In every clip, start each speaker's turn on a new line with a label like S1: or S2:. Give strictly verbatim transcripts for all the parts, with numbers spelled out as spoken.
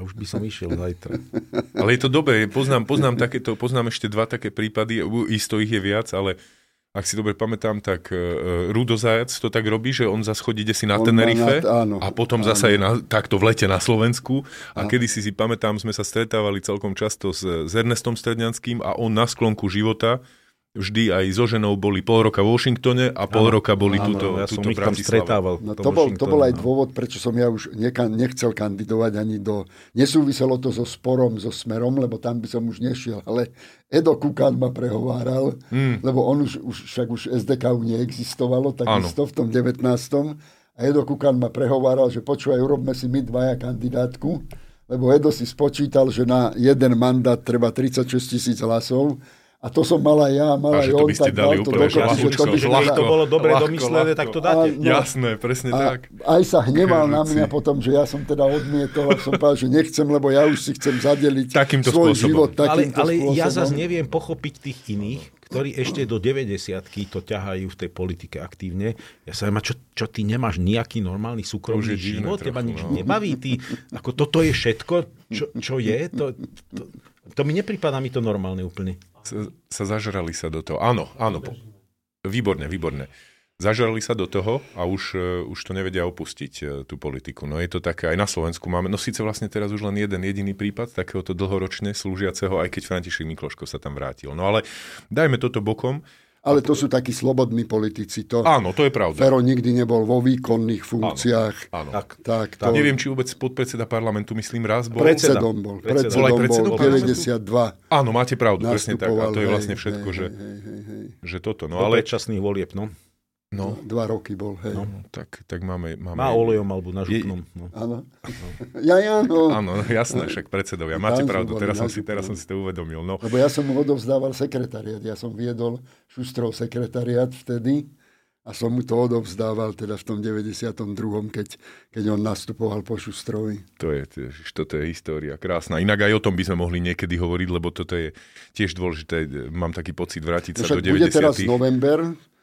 S1: už by som išiel zajtra.
S2: Ale je to dobré, poznám, poznám, takéto, poznám ešte dva také prípady, isto ich je viac, ale ak si dobre pamätám, tak uh, Rudo Zajac to tak robí, že on zase chodí si na Tenerife a potom áno. zasa je na, takto v lete na Slovensku a áno. kedysi si pamätám, sme sa stretávali celkom často s, s Ernestom Stredňanským a on na sklonku života vždy aj so ženou boli pol roka v Washingtone a pol áno, roka boli áno, tuto,
S1: ja
S2: tuto
S1: som ich tam stretával.
S3: No, to, bol, to bol aj dôvod, prečo som ja už neka, nechcel kandidovať ani do... Nesúviselo to so sporom, so Smerom, lebo tam by som už nešiel, ale Edo Kukan ma prehováral, mm. lebo on už, už, však už es dé ká ú neexistovalo, takisto v tom devätnástom A Edo Kukan ma prehováral, že počúvaj, urobme si my dvaja kandidátku, lebo Edo si spočítal, že na jeden mandát treba tridsaťšesť tisíc hlasov. A to som mala ja, mala aj on, tak dal to dokopy, že to by
S1: ľahko, to bolo dobre ľahko, domyslené, ľahko. Tak to dáte.
S2: A, no, jasné, presne
S3: a
S2: tak.
S3: Aj sa hneval na mňa potom, že ja som teda odmietol, a som povedal, že nechcem, lebo ja už si chcem zadeliť
S2: takýmto
S3: svoj
S2: spôsobom.
S3: život takýmto
S1: ale, ale
S3: spôsobom.
S1: ja zase neviem pochopiť tých iných, ktorí ešte do deväťdesiatky to ťahajú v tej politike aktívne. Ja sa viem, čo, čo ty nemáš nejaký normálny súkromný život, teba nič no. nebaví. Ty, ako toto je všetko, čo, čo je, to, to, to mi nepripadá mi to normálne úplne.
S2: Sa, sa zažrali sa do toho. Áno, áno. Výborné, výborné. Zažrali sa do toho a už, už to nevedia opustiť, tú politiku. No je to také, aj na Slovensku máme, no síce vlastne teraz už len jeden jediný prípad takéhoto dlhoročne slúžiaceho, aj keď František Mikloško sa tam vrátil. No ale dajme toto bokom.
S3: Ale to sú takí slobodní politici. To,
S2: áno, to je pravda.
S3: Fero nikdy nebol vo výkonných funkciách.
S2: Áno, áno.
S3: Tak, tak,
S2: to... Neviem, či vôbec podpredseda parlamentu, myslím, raz bol.
S3: Predsedom bol.
S2: Predseda.
S3: Predsedom bol, predsedom bol deväťdesiatdva.
S2: Áno, máte pravdu, presne tak. A to je vlastne
S3: hej,
S2: všetko,
S3: hej,
S2: že,
S3: hej, hej, hej.
S2: že toto. No,
S1: do
S2: ale...
S1: predčasných volieb, no.
S2: No.
S3: Dva roky bol, hej.
S2: No, tak, tak máme, máme...
S1: Na olejom alebo na župnom.
S3: No. Áno. Ja, ja, no.
S2: Áno, jasné, však predsedovia. Máte pravdu, teraz som, si, teraz som si to uvedomil. No.
S3: Lebo ja som mu odovzdával sekretariat. Ja som viedol Šustrov sekretariat vtedy a som mu to odovzdával teda v tom deväťdesiatom druhom keď, keď on nastupoval po Šustrovi.
S2: To je, toto je história krásna. Inak aj o tom by sme mohli niekedy hovoriť, lebo toto je tiež dôležité. Mám taký pocit vrátiť sa
S3: no,
S2: do deväťdesiatych.
S3: Bude teraz november,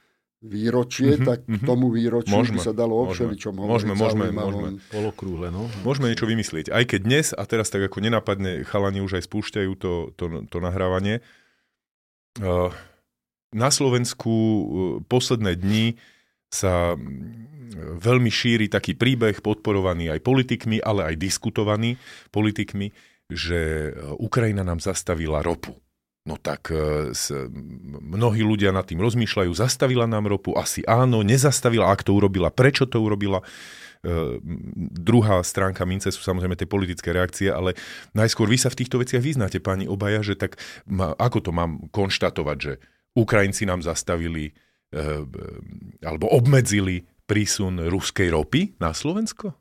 S3: výročie, mm-hmm, tak k tomu výročiu
S2: môžeme,
S3: by sa dalo o všeličom hovoriť.
S2: Môžeme, môžeme, môžeme.
S1: Polokrúhle, no.
S2: Môžeme niečo vymyslieť. Aj keď dnes, a teraz tak ako nenápadne, chalani už aj spúšťajú to, to, to nahrávanie. Na Slovensku posledné dni sa veľmi šíri taký príbeh, podporovaný aj politikmi, ale aj diskutovaný politikmi, že Ukrajina nám zastavila ropu. No tak s, mnohí ľudia nad tým rozmýšľajú, zastavila nám ropu, asi áno, nezastavila, ak to urobila, prečo to urobila. Uh, druhá stránka mince sú samozrejme tie politické reakcie, ale najskôr vy sa v týchto veciach vyznáte, páni obaja, že tak ma, ako to mám konštatovať, že Ukrajinci nám zastavili uh, alebo obmedzili prísun ruskej ropy na Slovensko?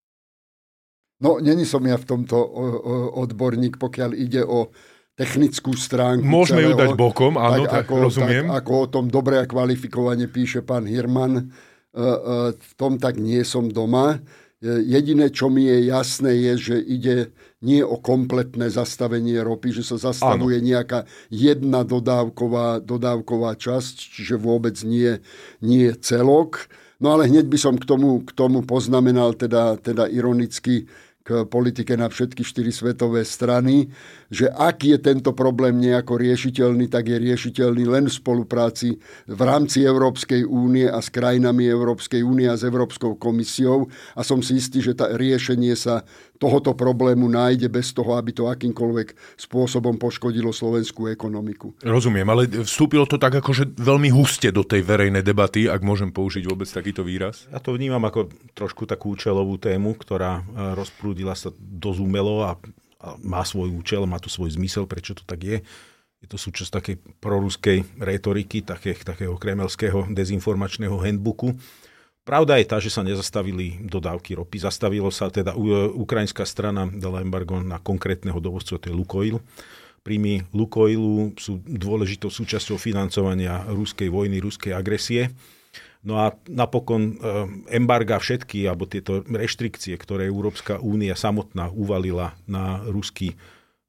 S3: No, není som ja v tomto odborník, pokiaľ ide o technickú stránku.
S2: Môžeme
S3: celého,
S2: ju dať bokom, áno, tak, tak ako, rozumiem.
S3: Tak, ako o tom dobre a kvalifikovane píše pán Hirman, uh, uh, v tom tak nie som doma. Uh, jediné, čo mi je jasné, je, že ide nie o kompletné zastavenie ropy, že sa zastavuje áno. nejaká jedna dodávková, dodávková časť, čiže vôbec nie, nie celok. No ale hneď by som k tomu, k tomu poznamenal teda, teda ironicky k politike na všetky štyri svetové strany, že ak je tento problém nejako riešiteľný, tak je riešiteľný len v spolupráci v rámci Európskej únie a s krajinami Európskej únie a s Európskou komisiou. A som si istý, že tá riešenie sa tohoto problému nájde bez toho, aby to akýmkoľvek spôsobom poškodilo slovenskú ekonomiku.
S2: Rozumiem, ale vstúpilo to tak akože veľmi huste do tej verejnej debaty, ak môžem použiť vôbec takýto výraz?
S1: Ja to vnímam ako trošku takú účelovú tému, ktorá rozprúdila sa dosť umelo a má svoj účel, má to svoj zmysel, prečo to tak je. Je to súčasť takej proruskej retoriky, také, takého kremelského dezinformačného handbooku. Pravda je tá, že sa nezastavili dodávky ropy. Zastavilo sa teda, ukrajinská strana dala embargo na konkrétneho dovozcu, to je Lukoil. Príjmy Lukoilu sú dôležitou súčasťou financovania ruskej vojny, ruskej agresie. No a napokon embarga všetky, alebo tieto reštrikcie, ktoré Európska únia samotná uvalila na ruský,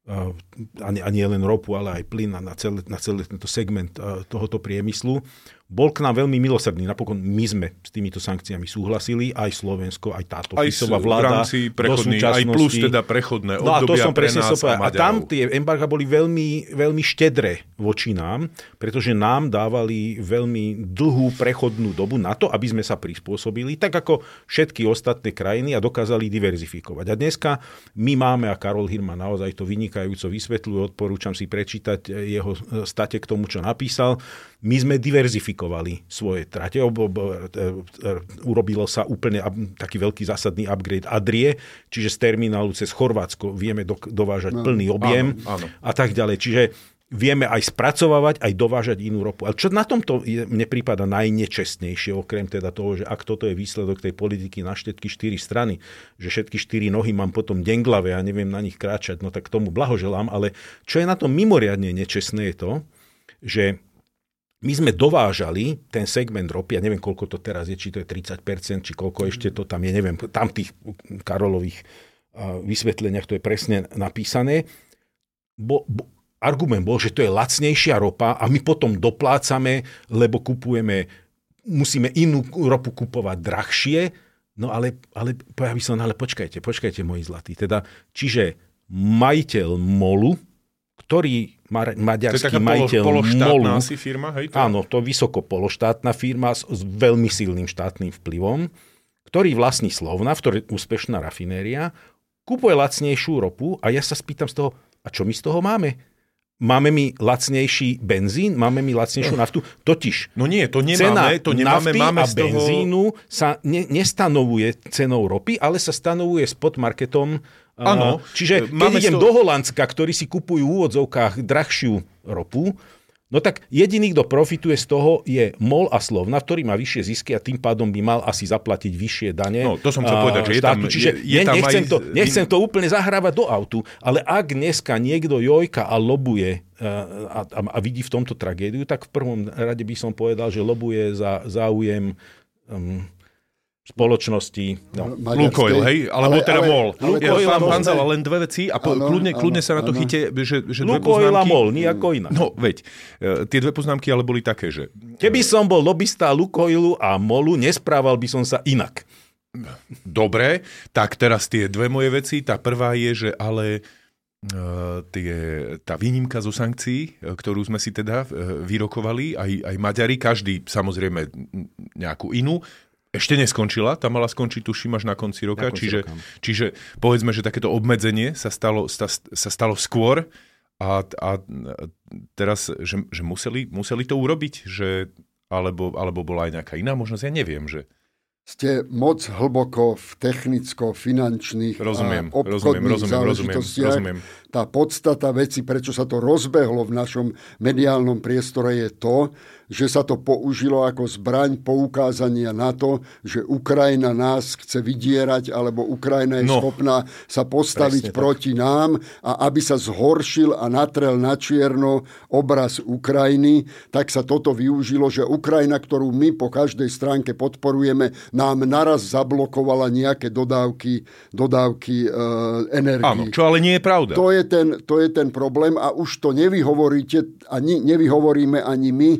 S1: a nie len ropu, ale aj plyn, na celý, na celý tento segment tohoto priemyslu, bol k nám veľmi milosrdný. Napokon my sme s týmito sankciami súhlasili, aj Slovensko, aj táto Ficová vláda.
S2: Do aj plus teda prechodné obdobia.
S1: No a to som presne
S2: pre nás a,
S1: a tam tie embarga boli veľmi, veľmi štedré voči nám, pretože nám dávali veľmi dlhú prechodnú dobu na to, aby sme sa prispôsobili, tak ako všetky ostatné krajiny a dokázali diverzifikovať. A dneska my máme, a Karol Hirman naozaj to vynikajúco vysvetľuje, odporúčam si prečítať jeho state k tomu, čo napísal. My sme diverzifikovali svoje trate. Urobilo sa úplne taký veľký zásadný upgrade Adrie, čiže z terminálu cez Chorvátsko vieme do, dovážať no, plný objem áno, áno. a tak ďalej. Čiže vieme aj spracovávať, aj dovážať inú ropu. Ale čo na tomto je, mne prípada najnečestnejšie, okrem teda toho, že ak toto je výsledok tej politiky na všetky štyri strany, že všetky štyri nohy mám potom denglavé a neviem na nich kráčať, no tak tomu blahoželám. Ale čo je na tom mimoriadne nečestné je to, že my sme dovážali ten segment ropy, ja neviem, koľko to teraz je, či to je tridsať percent, či koľko ešte to tam je, neviem, tam tých Karolových vysvetleniach to je presne napísané. Bo, bo, argument bol, že to je lacnejšia ropa a my potom doplácame, lebo kupujeme, musíme inú ropu kupovať drahšie, no ale, ale, ja by som, ale počkajte, počkajte, moji zlatí. Teda, čiže majiteľ MOLu, ktorý maďarský majiteľ
S2: pološtátna asi firma, hej? To?
S1: Áno, to vysoko pološtátna firma s, s veľmi silným štátnym vplyvom, ktorý vlastní Slovnaft, ktorý je úspešná rafinéria, kupuje lacnejšiu ropu a ja sa spýtam z toho, a čo my z toho máme? Máme my lacnejší benzín? Máme my lacnejšiu naftu? Totiž
S2: no nie, to nemáme,
S1: cena
S2: to nemáme,
S1: nafty
S2: máme
S1: a
S2: z toho...
S1: benzínu sa ne, nestanovuje cenou ropy, ale sa stanovuje spot marketom.
S2: Áno.
S1: Čiže keď máme idem to... do Holandska, ktorí si kupujú v úvodzovkách drahšiu ropu, no tak jediný, kto profituje z toho, je MOL a Slovnaft, ktorý má vyššie zisky a tým pádom by mal asi zaplatiť vyššie dane.
S2: No, to som chcel povedať, že je tam...
S1: Čiže
S2: je, je tam
S1: nechcem,
S2: aj...
S1: to, nechcem to úplne zahrávať do autu, ale ak dneska niekto jojka a lobuje a, a, a vidí v tomto tragédiu, tak v prvom rade by som povedal, že lobuje za záujem... Um, spoločnosti.
S2: No. Lukoil, hej? Alebo ale, teda MOL.
S1: Lukoil
S2: ja,
S1: a MOL.
S2: Pán Zala, len dve veci a po, ano, kľudne, kľudne sa na to ano. chyte, že, že dve
S1: Lukoil
S2: poznámky...
S1: a MOL, nijako inak.
S2: No, veď, tie dve poznámky ale boli také, že...
S1: Keby som bol lobista Lukoilu a MOLu, nesprával by som sa inak.
S2: Dobre, tak teraz tie dve moje veci. Tá prvá je, že ale... Uh, tie, tá výnimka zo sankcií, ktorú sme si teda uh, vyrokovali, aj, aj Maďari, každý samozrejme nejakú inú, ešte neskončila, tá mala skončiť, tuším, až na konci roka, na konci čiže, roka. čiže povedzme, že takéto obmedzenie sa stalo, sa, sa stalo skôr a, a teraz, že, že museli, museli to urobiť, že, alebo, alebo bola aj nejaká iná možnosť, ja neviem, že...
S3: Ste moc hlboko v technicko-finančných
S2: rozumiem,
S3: a obchodných
S2: rozumiem,
S3: záležitostiach.
S2: Rozumiem, rozumiem.
S3: Tá podstata veci, prečo sa to rozbehlo v našom mediálnom priestore, je to, že sa to použilo ako zbraň poukázania na to, že Ukrajina nás chce vydierať, alebo Ukrajina je no, schopná sa postaviť proti tak. nám a aby sa zhoršil a natrel na čierno obraz Ukrajiny, tak sa toto využilo, že Ukrajina, ktorú my po každej stránke podporujeme, nám naraz zablokovala nejaké dodávky, dodávky e, energií.
S2: Áno, čo ale nie je pravda.
S3: To je ten, to je ten problém a už to nevyhovoríte, ani nevyhovoríme ani my,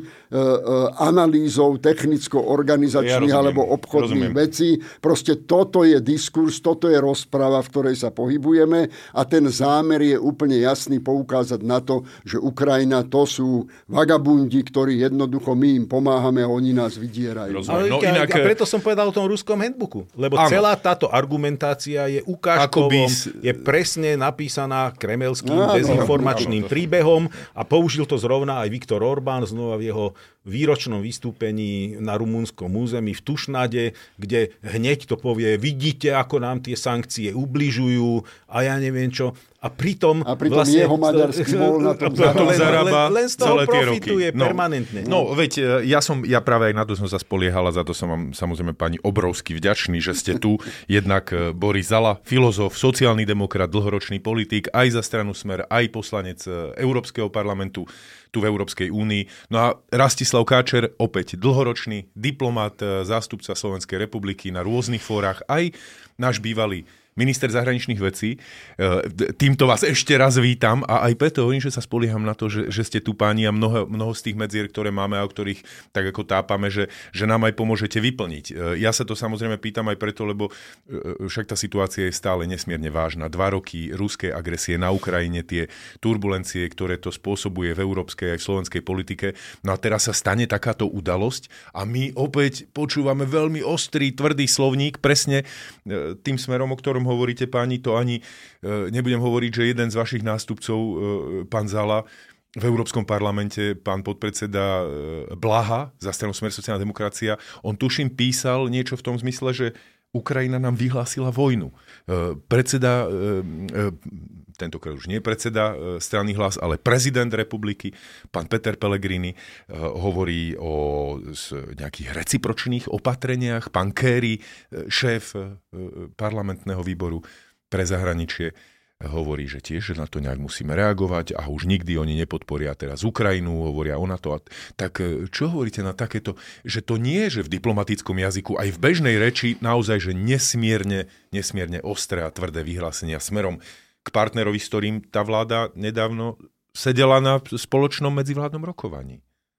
S3: analýzou technicko-organizačných ja alebo obchodných rozumiem. vecí. Proste toto je diskurs, toto je rozprava, v ktorej sa pohybujeme a ten zámer je úplne jasný poukázať na to, že Ukrajina to sú vagabundi, ktorí jednoducho my im pomáhame a oni nás vydierajú.
S1: No, inak... A preto som povedal o tom ruskom handbooku, lebo áno. celá táto argumentácia je ukážkovom, s... je presne napísaná kremelským áno, dezinformačným áno, príbehom a použil to zrovna aj Viktor Orbán znova v jeho výročnom vystúpení na rumunskom území v Tušnade, kde hneď to povie, vidíte, ako nám tie sankcie ubližujú a ja neviem čo. A pritom,
S3: a pritom vlastne, jeho maďarský bol na tom
S2: zarába
S1: len, len z toho profituje
S2: no,
S1: permanentne.
S2: No, veď ja som, ja práve aj na to som sa spoliehal a za to som vám samozrejme pani obrovsky vďačný, že ste tu. Jednak Boris Zala, filozof, sociálny demokrat, dlhoročný politik, aj za stranu Smer, aj poslanec Európskeho parlamentu tu v Európskej únii. No a Rastislav Káčer, opäť dlhoročný diplomat, zástupca Slovenskej republiky na rôznych fórach, aj náš bývalý minister zahraničných vecí. Týmto vás ešte raz vítam a aj preto hovorím, že sa spolieham na to, že, že ste tu páni a mnoho, mnoho z tých medzier, ktoré máme a o ktorých tak ako tápame, že, že nám aj pomôžete vyplniť. Ja sa to samozrejme pýtam aj preto, lebo však tá situácia je stále nesmierne vážna. Dva roky ruskej agresie na Ukrajine, tie turbulencie, ktoré to spôsobuje v európskej aj v slovenskej politike. No a teraz sa stane takáto udalosť a my opäť počúvame veľmi ostrý, tvrdý slovník, presne tým smerom, o ktorom hovoríte, páni, to ani nebudem hovoriť, že jeden z vašich nástupcov, pán Zala, v Európskom parlamente, pán podpredseda Blaha za stranu Smer sociálna demokracia, on tuším písal niečo v tom zmysle, že Ukrajina nám vyhlásila vojnu. Predseda, tentokrát už nie predseda strany Hlas, ale prezident republiky, pán Peter Pellegrini, hovorí o nejakých recipročných opatreniach. Pán Kerry, šéf parlamentného výboru pre zahraničie, hovorí, že tiež že na to nejak musíme reagovať a už nikdy oni nepodporia teraz Ukrajinu, hovoria o NATO. Tak čo hovoríte na takéto, že to nie je, že v diplomatickom jazyku, aj v bežnej reči naozaj, že nesmierne, nesmierne ostré a tvrdé vyhlásenia smerom k partnerovi, s ktorým tá vláda nedávno sedela na spoločnom medzivládnom rokovaní?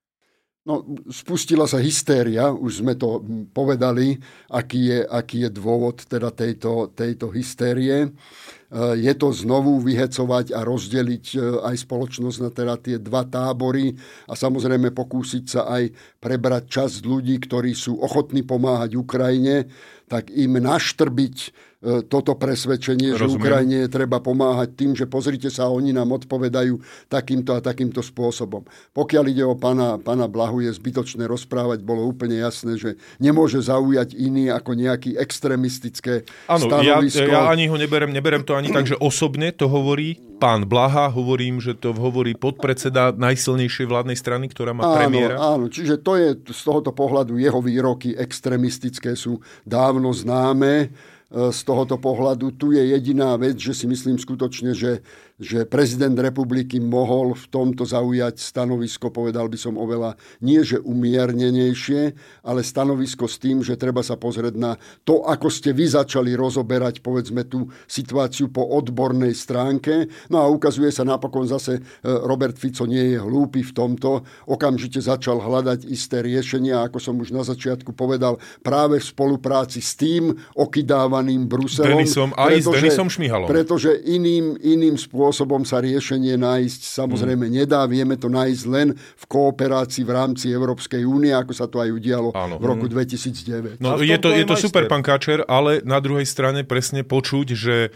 S3: No, spustila sa hystéria, už sme to povedali, aký je, aký je dôvod teda tejto, tejto hystérie. Je to znovu vyhecovať a rozdeliť aj spoločnosť na teda tie dva tábory a samozrejme pokúsiť sa aj prebrať časť ľudí, ktorí sú ochotní pomáhať Ukrajine, tak im naštrbiť toto presvedčenie, Rozumiem. že Ukrajine treba pomáhať tým, že pozrite sa, oni nám odpovedajú takýmto a takýmto spôsobom. Pokiaľ ide o pána, pána Blahu, je zbytočné rozprávať, bolo úplne jasné, že nemôže zaujať iný ako nejaký extrémistické
S2: Áno,
S3: stanovisko.
S2: Ja, ja ani ho neberem, neberem to ani tak, že osobne to hovorí pán Blaha, hovorím, že to hovorí podpredseda najsilnejšej vládnej strany, ktorá má
S3: áno,
S2: premiéra.
S3: Áno, čiže to je z tohoto pohľadu jeho výroky extrémistické sú dávno známe. Z tohoto pohľadu tu je jediná vec, že si myslím skutočne, že, že prezident republiky mohol v tomto zaujať stanovisko, povedal by som oveľa, nie že umiernenejšie, ale stanovisko s tým, že treba sa pozrieť na to, ako ste vy začali rozoberať, povedzme, tú situáciu po odbornej stránke. No a ukazuje sa napokon zase, Robert Fico nie je hlúpy v tomto, okamžite začal hľadať isté riešenia, ako som už na začiatku povedal, práve v spolupráci s tým okydávaným Bruselom.
S2: Denisom, aj pretože, s Denisom Šmihalom.
S3: Pretože iným, iným spôsobom sa riešenie nájsť samozrejme hmm. nedá. Vieme to nájsť len v kooperácii v rámci Európskej únie, ako sa to aj udialo Áno. v roku dvetisícdeväť.
S2: No, je to, je to super, pán Káčer, ale na druhej strane presne počuť, že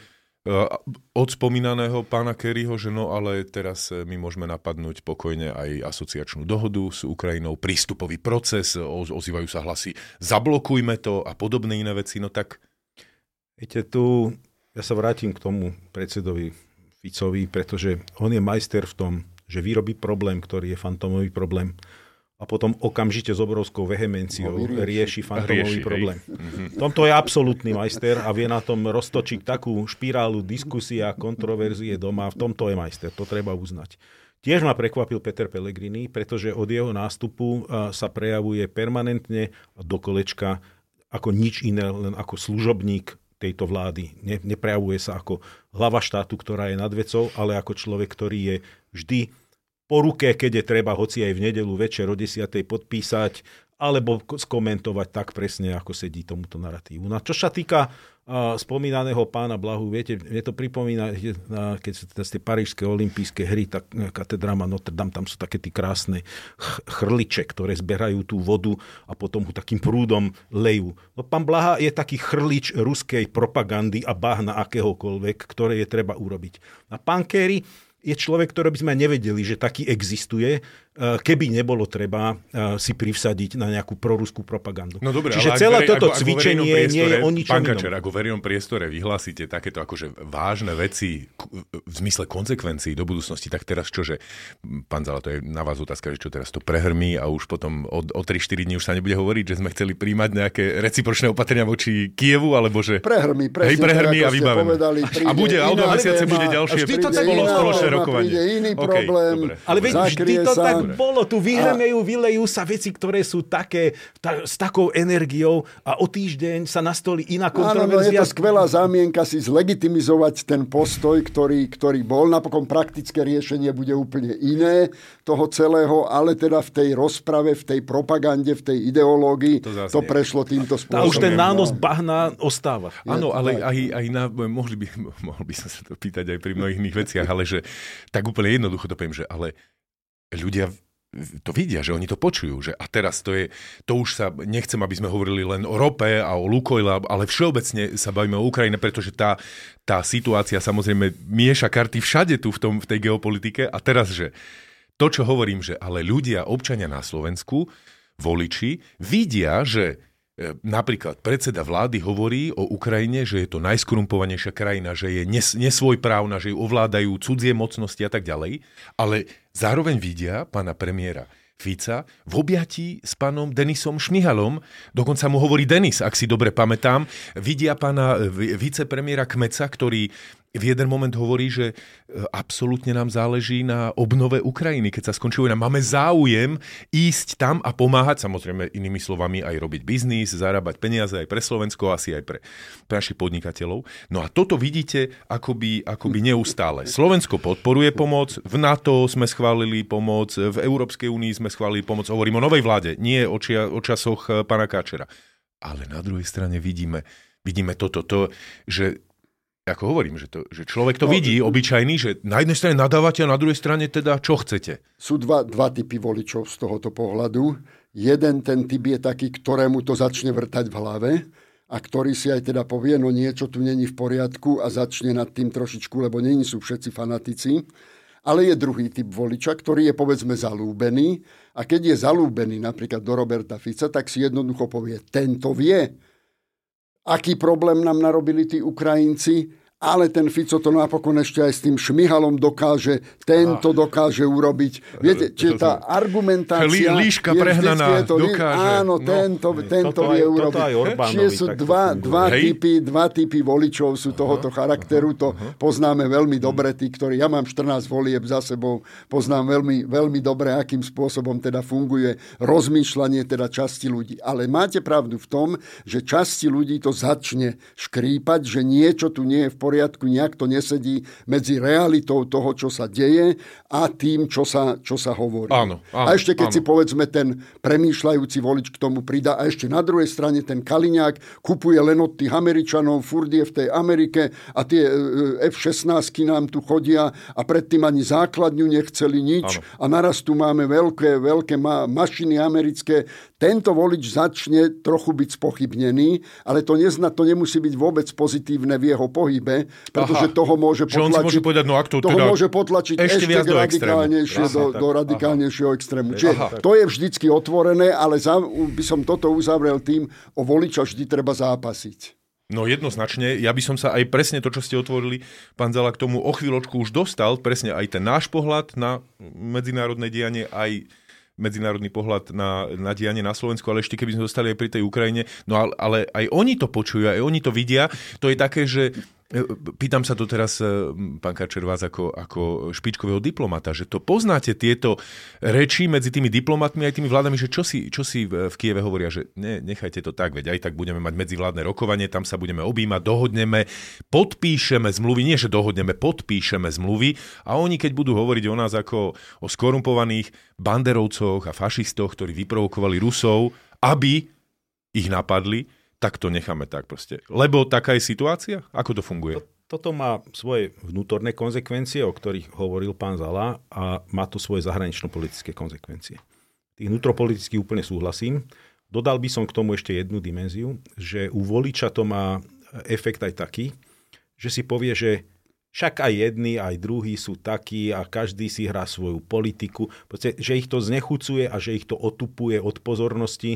S2: od spomínaného pána Kerryho, že no ale teraz my môžeme napadnúť pokojne aj asociačnú dohodu s Ukrajinou, prístupový proces, ozývajú sa hlasy, zablokujme to a podobné iné veci, no tak
S1: viete, tu ja sa vrátim k tomu predsedovi Ficovi, pretože on je majster v tom, že vyrobí problém, ktorý je fantómový problém a potom okamžite s obrovskou vehemenciou no, rieši fantómový problém. V tomto je absolútny majster a vie na tom roztočiť takú špirálu diskusie a kontroverzie doma. V tomto je majster, to treba uznať. Tiež ma prekvapil Peter Pellegrini, pretože od jeho nástupu sa prejavuje permanentne do kolečka ako nič iné, len ako služobník tejto vlády. Ne, neprejavuje sa ako hlava štátu, ktorá je nad vecou, ale ako človek, ktorý je vždy po ruke, keď je treba, hoci aj v nedeľu večer o desiatej podpísať, alebo skomentovať tak presne, ako sedí tomuto naratívu. No čo sa týka uh, spomínaného pána Blahu, viete, mne to pripomína, uh, keď sú teda tie parížské olympijské hry, tak uh, katedráma Notre Dame, tam sú také tí krásne ch- chrliče, ktoré zberajú tú vodu a potom ho takým prúdom lejú. No pán Blaha je taký chrlič ruskej propagandy a bahna akéhokoľvek, ktoré je treba urobiť. A pán Kerry je človek, ktorý by sme nevedeli, že taký existuje, keby nebolo treba si privsadiť na nejakú proruskú propagandu.
S2: No dobre,
S1: Čiže
S2: ale
S1: celé
S2: verej,
S1: toto
S2: ako,
S1: cvičenie
S2: ako priestore,
S1: nie je o ničom
S2: pán
S1: inom.
S2: Káčer, ako v verejnom priestore vyhlásite takéto akože vážne veci k v zmysle konsekvencií do budúcnosti, tak teraz čože, pán Zala, to je na vás otázka, že čo teraz to prehrmí a už potom o, o tri štyri dní už sa nebude hovoriť, že sme chceli príjmať nejaké recipročné opatrenia voči Kievu, alebo že...
S3: Prehrmí, presne,
S2: hej, prehrmí a vybavené.
S3: Povedali,
S2: a bude, a o dva mesiace bude ďalšie spolo spoločné rokovanie.
S3: Príde iný problém,
S2: okay,
S1: ale veď vždy to
S3: sa.
S1: tak bolo, tu vyhrmejú, vylejú sa veci, ktoré sú také, ta, s takou energiou a o týždeň sa nastolí iná kontroverzia.
S3: Áno, no je to skvelá zámienka si zlegitimizovať ten postoj, ktorý, ktorý bol. Napokon praktické riešenie bude úplne iné toho celého, ale teda v tej rozprave, v tej propagande, v tej ideológii to, to prešlo týmto spôsobom.
S1: A už ten nános bahna ostáva.
S2: Áno, ale aj, aj na, mohli, by, mohli by som sa to pýtať aj pri mnohých iných veciach, ale že tak úplne jednoducho to poviem, že ale ľudia to vidia, že oni to počujú, že a teraz to je, to už sa, nechcem, aby sme hovorili len o rope a o Lukoile, ale všeobecne sa bavíme o Ukrajine, pretože tá, tá situácia samozrejme mieša karty všade tu v, tom, v tej geopolitike a teraz, že to, čo hovorím, že ale ľudia, občania na Slovensku, voliči, vidia, že napríklad predseda vlády hovorí o Ukrajine, že je to najskorumpovanejšia krajina, že je nes- nesvojprávna, že ju ovládajú cudzie mocnosti a tak ďalej, ale zároveň vidia pána premiéra Fica v objatí s pánom Denisom Šmihalom, dokonca mu hovorí Denis, ak si dobre pamätám, vidia pána vicepremiéra Kmeca, ktorý v jeden moment hovorí, že absolútne nám záleží na obnove Ukrajiny. Keď sa skončí vojna, máme záujem ísť tam a pomáhať, samozrejme inými slovami aj robiť biznis, zarábať peniaze aj pre Slovensko, asi aj pre, pre našich podnikateľov. No a toto vidíte akoby, akoby neustále. Slovensko podporuje pomoc, v NATO sme schválili pomoc, v Európskej únii sme schválili pomoc, hovorím o novej vláde, nie o, čia, o časoch pána Káčera. Ale na druhej strane vidíme, vidíme toto, to, že ako hovorím, že, to, že človek to no, vidí, obyčajný, že na jednej strane nadávate a na druhej strane teda čo chcete.
S3: Sú dva, dva typy voličov z tohoto pohľadu. Jeden ten typ je taký, ktorému to začne vrtať v hlave a ktorý si aj teda povie, no niečo tu není v poriadku a začne nad tým trošičku, lebo není sú všetci fanatici. Ale je druhý typ voliča, ktorý je povedzme zalúbený a keď je zalúbený napríklad do Roberta Fica, tak si jednoducho povie, tento vie, aký problém nám narobili tí Ukrajinci, ale ten Fico to napokon ešte aj s tým Šmihalom dokáže, tento dokáže urobiť. Viete, čiže tá argumentácia...
S2: Líška prehnaná, to, dokáže.
S3: Áno, tento, no, tento vie aj, urobiť. Čiže sú dva, dva, typy, dva typy voličov sú tohoto charakteru, to poznáme veľmi dobre, tí, ktorí... Ja mám štrnásť volieb za sebou, poznám veľmi, veľmi dobre, akým spôsobom teda funguje rozmýšľanie teda časti ľudí. Ale máte pravdu v tom, že časti ľudí to začne škrípať, že niečo tu nie je v poriadku, nejak to nesedí medzi realitou toho, čo sa deje a tým, čo sa, čo sa hovorí.
S2: Áno, áno,
S3: a ešte keď
S2: áno.
S3: si povedzme ten premýšľajúci volič k tomu pridá a ešte na druhej strane ten Kaliňák kupuje len od tých Američanov, furt je v tej Amerike a tie ef šestnásť nám tu chodia a predtým ani základňu nechceli nič áno. a naraz tu máme veľké, veľké ma- mašiny americké. Tento volič začne trochu byť spochybnený, ale to, nezna, to nemusí byť vôbec pozitívne v jeho pohybe, pretože Aha, toho môže potlačiť,
S2: môže povedať, no ak to
S3: toho
S2: teda
S3: môže potlačiť ešte, ešte do radikálnejšie, do, do radikálnejšieho extrému. Čiže Aha. to je vždycky otvorené, ale za, by som toto uzavrel tým, o voliča vždy treba zápasiť.
S2: No jednoznačne, ja by som sa aj presne to, čo ste otvorili, pán Zala, k tomu o chvíľočku už dostal, presne aj ten náš pohľad na medzinárodné dianie, aj medzinárodný pohľad na, na dianie na Slovensku, ale ešte keby sme dostali aj pri tej Ukrajine, no ale, ale aj oni to počujú, aj oni to vidia. To je také, že pýtam sa to teraz, pán Káčer, vás ako, ako špičkového diplomata, že to poznáte tieto reči medzi tými diplomatmi aj tými vládami, že čo si, čo si v Kieve hovoria, že ne, nechajte to tak, veď aj tak budeme mať medzivládne rokovanie, tam sa budeme objímať, dohodneme, podpíšeme zmluvy, nie že dohodneme, podpíšeme zmluvy a oni keď budú hovoriť o nás ako o skorumpovaných banderovcoch a fašistoch, ktorí vyprovokovali Rusov, aby ich napadli, tak to necháme tak proste. Lebo taká je situácia? Ako to funguje?
S1: Toto má svoje vnútorné konzekvencie, o ktorých hovoril pán Zala, a má to svoje zahranično-politické konzekvencie. Tých vnútropolitických úplne súhlasím. Dodal by som k tomu ešte jednu dimenziu, že u voliča to má efekt aj taký, že si povie, že však aj jedni, aj druhí sú takí a každý si hrá svoju politiku, že ich to znechucuje a že ich to otupuje od pozornosti.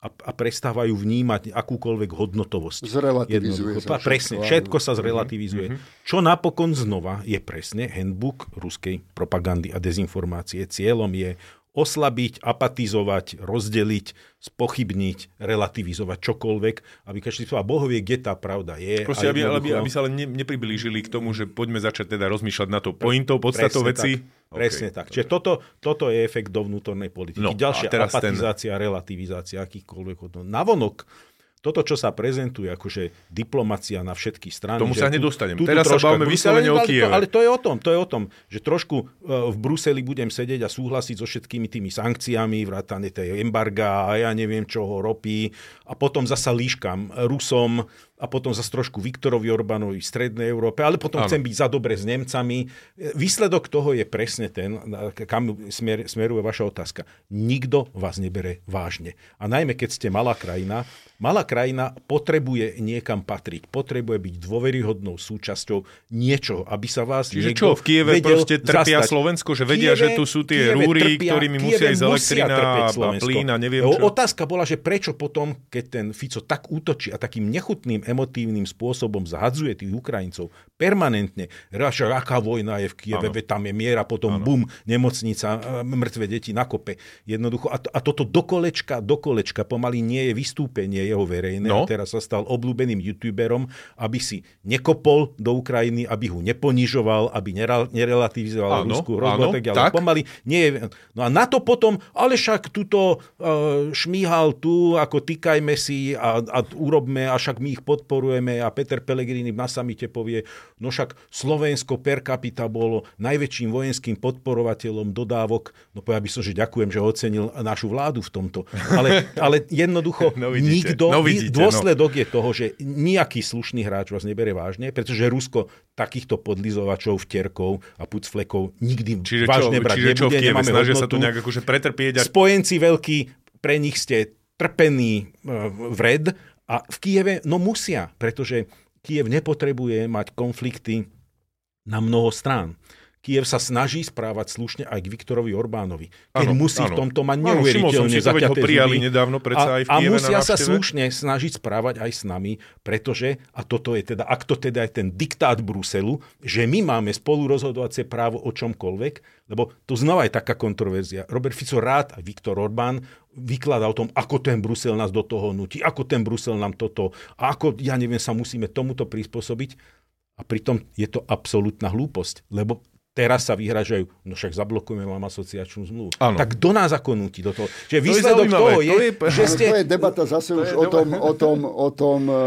S1: a, a prestávajú vnímať akúkoľvek hodnotovosť.
S3: Zrelativizuje sa.
S1: Presne, všetko sa zrelativizuje. Mm-hmm. Čo napokon znova je presne handbook ruskej propagandy a dezinformácie. Cieľom je oslabiť, apatizovať, rozdeliť, spochybniť, relativizovať čokoľvek, aby každý si povedal, Boh vie, kde tá pravda je.
S2: Proste, aby, aby, aby sa ale ne, nepriblížili k tomu, že poďme začať teda rozmýšľať na to pointou, podstatou veci.
S1: Tak, presne okay. tak. Čiže toto, toto je efekt do vnútornej politiky. No, ďalšia apatizácia, ten... relativizácia akýchkoľvek hodnot. Navonok toto, čo sa prezentuje, akože diplomacia na všetky strany.
S2: Tomu sa nedostanem. Teraz sa bavíme vyslovene o Kieve.
S1: Ale to je o tom, to je o tom, že trošku v Bruseli budem sedieť a súhlasiť so všetkými tými sankciami, vrátane tej embarga a ja neviem čoho, ropy a potom zasa líškam Rusom a potom zase trošku Viktorovi Orbánovi v Strednej Európe, ale potom ano. Chcem byť za dobre s Nemcami. Výsledok toho je presne ten, kam smer, smeruje vaša otázka. Nikto vás nebere vážne. A najmä, keď ste malá krajina, malá krajina potrebuje niekam patriť, potrebuje byť dôveryhodnou súčasťou niečoho, aby sa vás
S2: Čiže niekto čo, v Kieve proste trpia zastať. Slovensko, že vedia, Kieve, že tu sú tie Kieve rúry, trpia, ktorými Kieve musia ísť elektrina a plyn a neviem čo.
S1: Otázka bola, že prečo potom, keď ten Fico tak útočí a takým nechutným emotívnym spôsobom zhadzuje tých Ukrajincov permanentne. Raša, aká vojna je v Kieve, veď tam je mier a potom ano. Bum, nemocnica, mŕtve deti na kope. Jednoducho. A, to, a toto dokolečka, dokolečka pomaly nie je vystúpenie jeho verejné. No. A teraz sa stal obľúbeným youtuberom, aby si nekopol do Ukrajiny, aby ho neponižoval, aby nerelativizoval ruskú hrozbu. Ale pomaly nie je. No a na to potom, ale však tuto uh, šmíhal tu, ako týkajme si a, a urobme, a však my ich podporujeme a Peter Pellegrini na samite povie, no však Slovensko per capita bolo najväčším vojenským podporovateľom dodávok. No povedal by som, že ďakujem, že ocenil našu vládu v tomto. Ale, ale jednoducho no vidíte, nikto, no vidíte, dôsledok no. je toho, že nejaký slušný hráč vás nebere vážne, pretože Rusko takýchto podlizovačov, vterkov a pucflekov nikdy čiže vážne čo, brať
S2: čiže
S1: nebude.
S2: Čo v Kieve snažia sa tu nejak akože pretrpieť? A...
S1: Spojenci veľkí, pre nich ste trpený vred. A v Kieve, no musia, pretože Kiev nepotrebuje mať konflikty na mnoho strán. Kiev sa snaží správať slušne aj k Viktorovi Orbánovi. Keď ano, ano. v tomto mať neuveriteľne zaťaté zuby.
S2: Nedávno,
S1: a,
S2: aj v
S1: a musia sa slušne snažiť správať aj s nami, pretože, a toto je teda, ak to teda je ten diktát Bruselu, že my máme spolurozhodovacie právo o čomkoľvek, lebo to znova je taká kontroverzia. Robert Fico rád a Viktor Orbán vykladá o tom, ako ten Brusel nás do toho nutí, ako ten Brusel nám toto, a ako, ja neviem, sa musíme tomuto prispôsobiť. A pritom je to absolútna hlúposť, lebo teraz sa vyhražajú, no však zablokujeme vám asociačnú zmluvu. Ano. Tak kto nás ako núti do toho? Čiže výsledok to toho je, to je, že ste...
S3: To je debata zase to už o tom, o tom, o tom uh,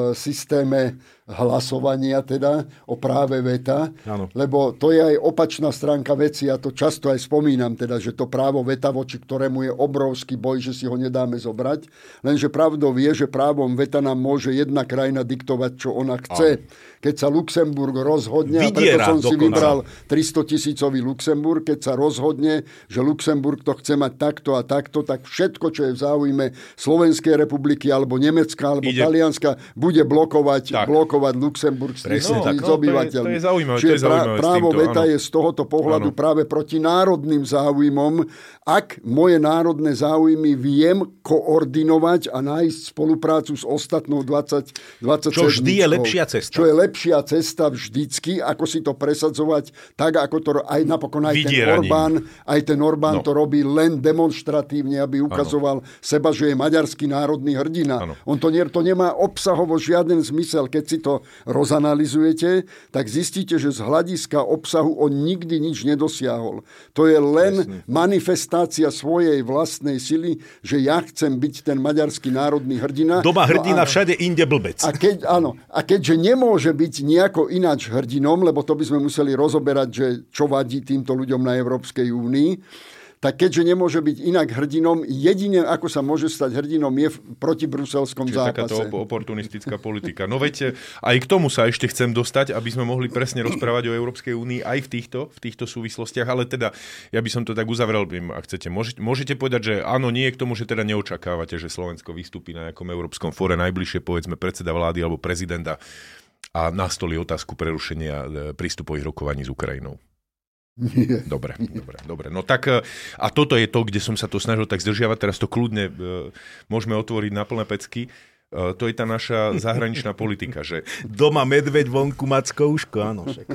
S3: systéme hlasovania teda, o práve veta, ano. Lebo to je aj opačná stránka veci, ja to často aj spomínam teda, že to právo veta, voči ktorému je obrovský boj, že si ho nedáme zobrať, lenže pravdou je, že právom veta nám môže jedna krajina diktovať, čo ona chce. Ano. Keď sa Luxemburg rozhodne, Vydiera, a preto som dokonca. si vybral tristotisícový Luxemburg, keď sa rozhodne, že Luxemburg to chce mať takto a takto, tak všetko, čo je v záujme Slovenskej republiky, alebo Nemecka, alebo Ide. Talianska, bude blokovať, blokovať Luxemburg s tisíc obyvateľmi.
S2: To je zaujímavé.
S3: Čiže
S2: to je zaujímavé
S3: právo
S2: týmto,
S3: veta
S2: áno.
S3: je z tohoto pohľadu áno. práve proti národným záujmom. Ak moje národné záujmy viem koordinovať a nájsť spoluprácu s ostatnou dvadsať dvadsaťsedem.
S1: Čo vždy je lepšia cesta.
S3: Čo je lepšia cesta vždycky, ako si to presadzovať, tak ako to aj napokon aj ten Orbán, aj ten Orbán no. to robí len demonstratívne, aby ukazoval ano. seba, že je maďarský národný hrdina. Ano. On to, nie, to nemá obsahovo žiaden zmysel. Keď si to rozanalizujete, tak zistíte, že z hľadiska obsahu on nikdy nič nedosiahol. To je len Jasne. manifestácia svojej vlastnej sily, že ja chcem byť ten maďarský národný hrdina.
S1: Doma hrdina, no, všade inde blbec.
S3: A, keď, áno, a keďže nemôže byť nejako ináč hrdinom, lebo to by sme museli rozoberať, že čo vadí týmto ľuďom na Európskej únii, tak keďže nemôže byť inak hrdinom, jedine ako sa môže stať hrdinom je v protibruselskom
S2: Čiže
S3: zápase.
S2: Čiže takáto oportunistická politika. No veď aj k tomu sa ešte chcem dostať, aby sme mohli presne rozprávať o Európskej únii aj v týchto, v týchto súvislostiach, ale teda ja by som to tak uzavrel, ak chcete. Môžete, môžete povedať, že áno, nie je k tomu, že teda neočakávate, že Slovensko vystúpi na nejakom európskom fóre, najbližšie povedzme predseda vlády alebo prezidenta a nastolí otázku prerušenia prístupových rokovaní s Ukrajinou.
S3: Nie.
S2: Dobre, dobre, dobre. No tak, a toto je to, kde som sa to snažil tak zdržiavať, teraz to kľudne môžeme otvoriť na plné pecky. To je tá naša zahraničná politika, že...
S1: Doma medveď, vonku mackouško, áno však.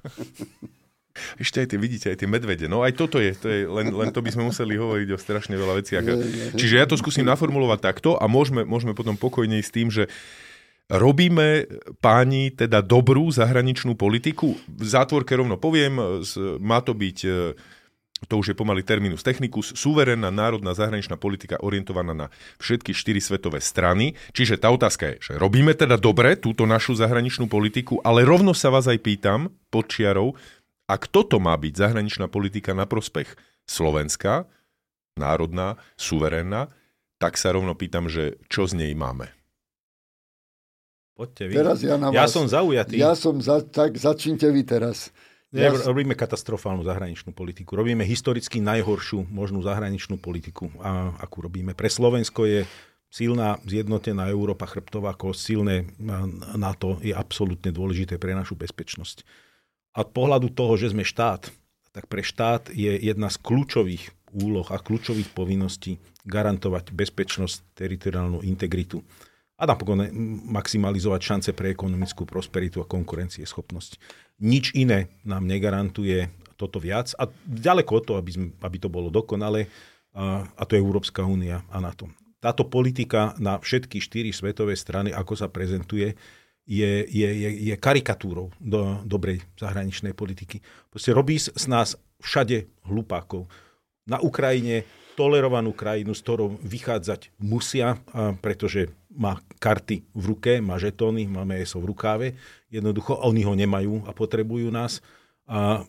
S2: Ešte aj tie, vidíte, aj tie medvede. No aj toto je, to je len, len to by sme museli hovoriť o strašne veľa veciach. Čiže ja to skúsim naformulovať takto a môžeme, môžeme potom pokojnej s tým, že robíme, páni, teda dobrú zahraničnú politiku? V zátvorke rovno poviem, má to byť, to už je pomaly terminus technicus, suverénna národná zahraničná politika orientovaná na všetky štyri svetové strany. Čiže tá otázka je, že robíme teda dobre túto našu zahraničnú politiku, ale rovno sa vás aj pýtam, pod čiarou, ak toto má byť zahraničná politika na prospech Slovenska, národná, suverénna, tak sa rovno pýtam, že čo z nej máme?
S1: Poďte vy.
S3: Teraz ja na
S1: ja
S3: vás.
S1: som zaujatý.
S3: Ja som za, tak začnite vy teraz.
S1: Ja,
S3: Ja...
S1: Robíme katastrofálnu zahraničnú politiku. Robíme historicky najhoršiu možnú zahraničnú politiku, a, akú robíme. Pre Slovensko je silná, zjednotená Európa, chrbtová kosť, silné NATO je absolútne dôležité pre našu bezpečnosť. A z pohľadu toho, že sme štát, tak pre štát je jedna z kľúčových úloh a kľúčových povinností garantovať bezpečnosť, teritoriálnu integritu a napokon maximalizovať šance pre ekonomickú prosperitu a konkurencieschopnosť. Nič iné nám negarantuje toto viac a ďaleko od toho, aby, sme, aby to bolo dokonalé, a, a to je Európska únia a NATO. Táto politika na všetky štyri svetové strany, ako sa prezentuje, je, je, je, je karikatúrou do dobrej zahraničnej politiky. Proste robí z nás všade hlupákov. Na Ukrajine tolerovanú krajinu, s ktorou vychádzať musia, pretože má karty v ruke, má žetóny, máme es o v rukáve. Jednoducho, oni ho nemajú a potrebujú nás. A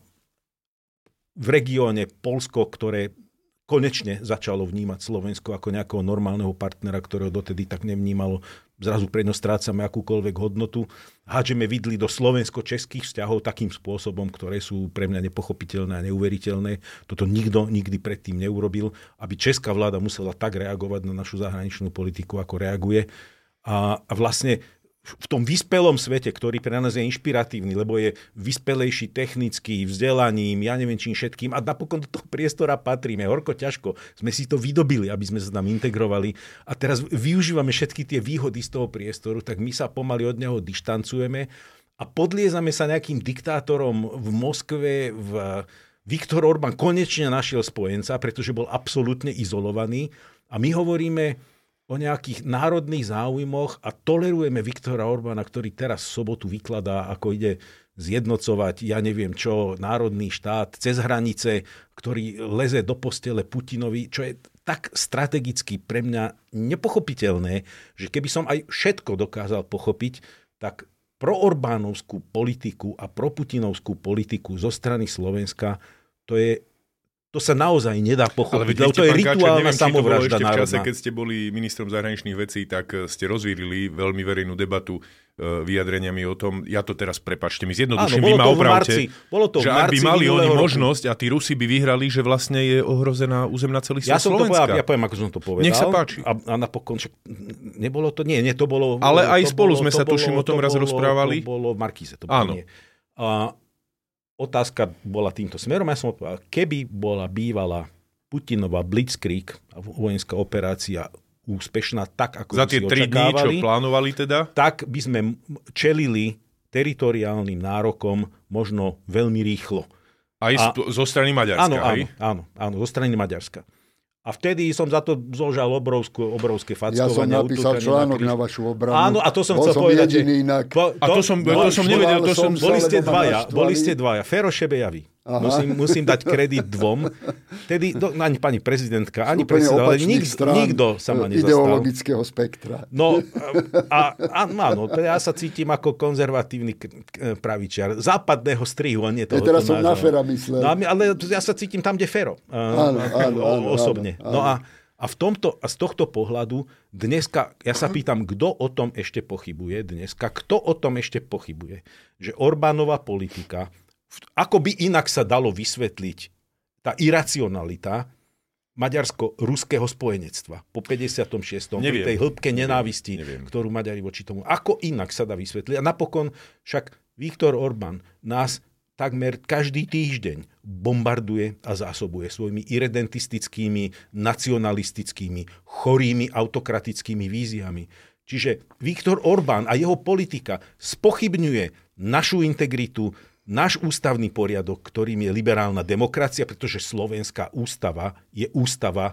S1: v regióne Poľsko, ktoré konečne začalo vnímať Slovensko ako nejakého normálneho partnera, ktorého dotedy tak nevnímalo, zrazu pre ňo strácame akúkoľvek hodnotu. Hádžeme vidly do slovensko-českých vzťahov takým spôsobom, ktoré sú pre mňa nepochopiteľné a neuveriteľné. Toto nikto nikdy predtým neurobil, aby česká vláda musela tak reagovať na našu zahraničnú politiku, ako reaguje. A, a vlastne v tom vyspelom svete, ktorý pre nás je inšpiratívny, lebo je vyspelejší technicky, vzdelaním, ja neviem čím všetkým, a napokon do toho priestora patríme. Horko ťažko sme si to vydobili, aby sme sa tam integrovali. A teraz využívame všetky tie výhody z toho priestoru, tak my sa pomaly od neho dištancujeme a podliezame sa nejakým diktátorom v Moskve. V... Viktor Orbán konečne našiel spojenca, pretože bol absolútne izolovaný. A my hovoríme o nejakých národných záujmoch a tolerujeme Viktora Orbána, ktorý teraz v sobotu vykladá, ako ide zjednocovať, ja neviem čo, národný štát cez hranice, ktorý leze do postele Putinovi, čo je tak strategicky pre mňa nepochopiteľné, že keby som aj všetko dokázal pochopiť, tak proorbánovskú politiku a proputinovskú politiku zo strany Slovenska, to je To sa naozaj nedá pochopiť, lebo to je rituálna samovražda národná.
S2: V čase, keď ste boli ministrom zahraničných vecí, tak ste rozvírili veľmi verejnú debatu vyjadreniami o tom, ja to teraz, prepáčte mi, zjednoduším, vy ma opravte, že ak by mali oni možnosť a tí Rusi by vyhrali, že vlastne je ohrozená územná celistvosť
S1: ja som
S2: Slovenska.
S1: To povedal, ja poviem, ako som to povedal.
S2: Nech sa páči.
S1: A, a napokon, však nebolo to, nie, nie, to bolo...
S2: Ale aj
S1: to
S2: spolu
S1: bolo,
S2: sme sa,
S1: bolo,
S2: tuším, o tom raz
S1: bolo,
S2: rozprávali.
S1: To bolo v Markíze. To bolo,
S2: áno.
S1: Nie. A otázka bola týmto smerom. Ja som odpovedal, keby bola bývala Putinová Blitzkrieg, vojenská operácia úspešná, tak ako
S2: za tie tri dní, čo plánovali teda? Tak
S1: by sme čelili teritoriálnym nárokom možno veľmi rýchlo.
S2: Aj a, zo strany Maďarska,
S1: áno,
S2: hej?
S1: Áno, áno, áno, zo strany Maďarska. A vtedy som za to zožal obrovskú, obrovské fackovanie.
S3: Ja som napísal článok na, na vašu obranu.
S1: Áno, a to som chcel povedať, že...
S3: Po,
S2: to, a to som, to som nevedel. To som,
S1: boli ste dvaja, boli ste dvaja. Fero Šebejavi. Musím, musím dať kredit dvom. Tedy, do, ani pani prezidentka, ani prezident, ale nik, nikto sa ma nezastal.
S3: Ideologického spektra.
S1: No, a, a, áno, ja sa cítim ako konzervatívny pravičiar. Západného strihu, a nie toho.
S3: Ja teraz som na Fera myslel.
S1: No, ale ja sa cítim tam, kde Fero.
S3: Áno, áno, áno,
S1: osobne.
S3: Áno, áno.
S1: No a, a, v tomto, a z tohto pohľadu dneska, ja sa pýtam, kto o tom ešte pochybuje dneska, kto o tom ešte pochybuje, že Orbánova politika, ako by inak sa dalo vysvetliť tá iracionalita maďarsko-ruského spojenectva po päťdesiatom šiestom Neviem. Pri tej hĺbke nenávisti, Neviem. ktorú Maďari voči tomu. Ako inak sa dá vysvetliť? A napokon však Viktor Orbán nás takmer každý týždeň bombarduje a zásobuje svojimi irredentistickými, nacionalistickými, chorými autokratickými víziami. Čiže Viktor Orbán a jeho politika spochybňuje našu integritu, náš ústavný poriadok, ktorým je liberálna demokracia, pretože slovenská ústava je ústava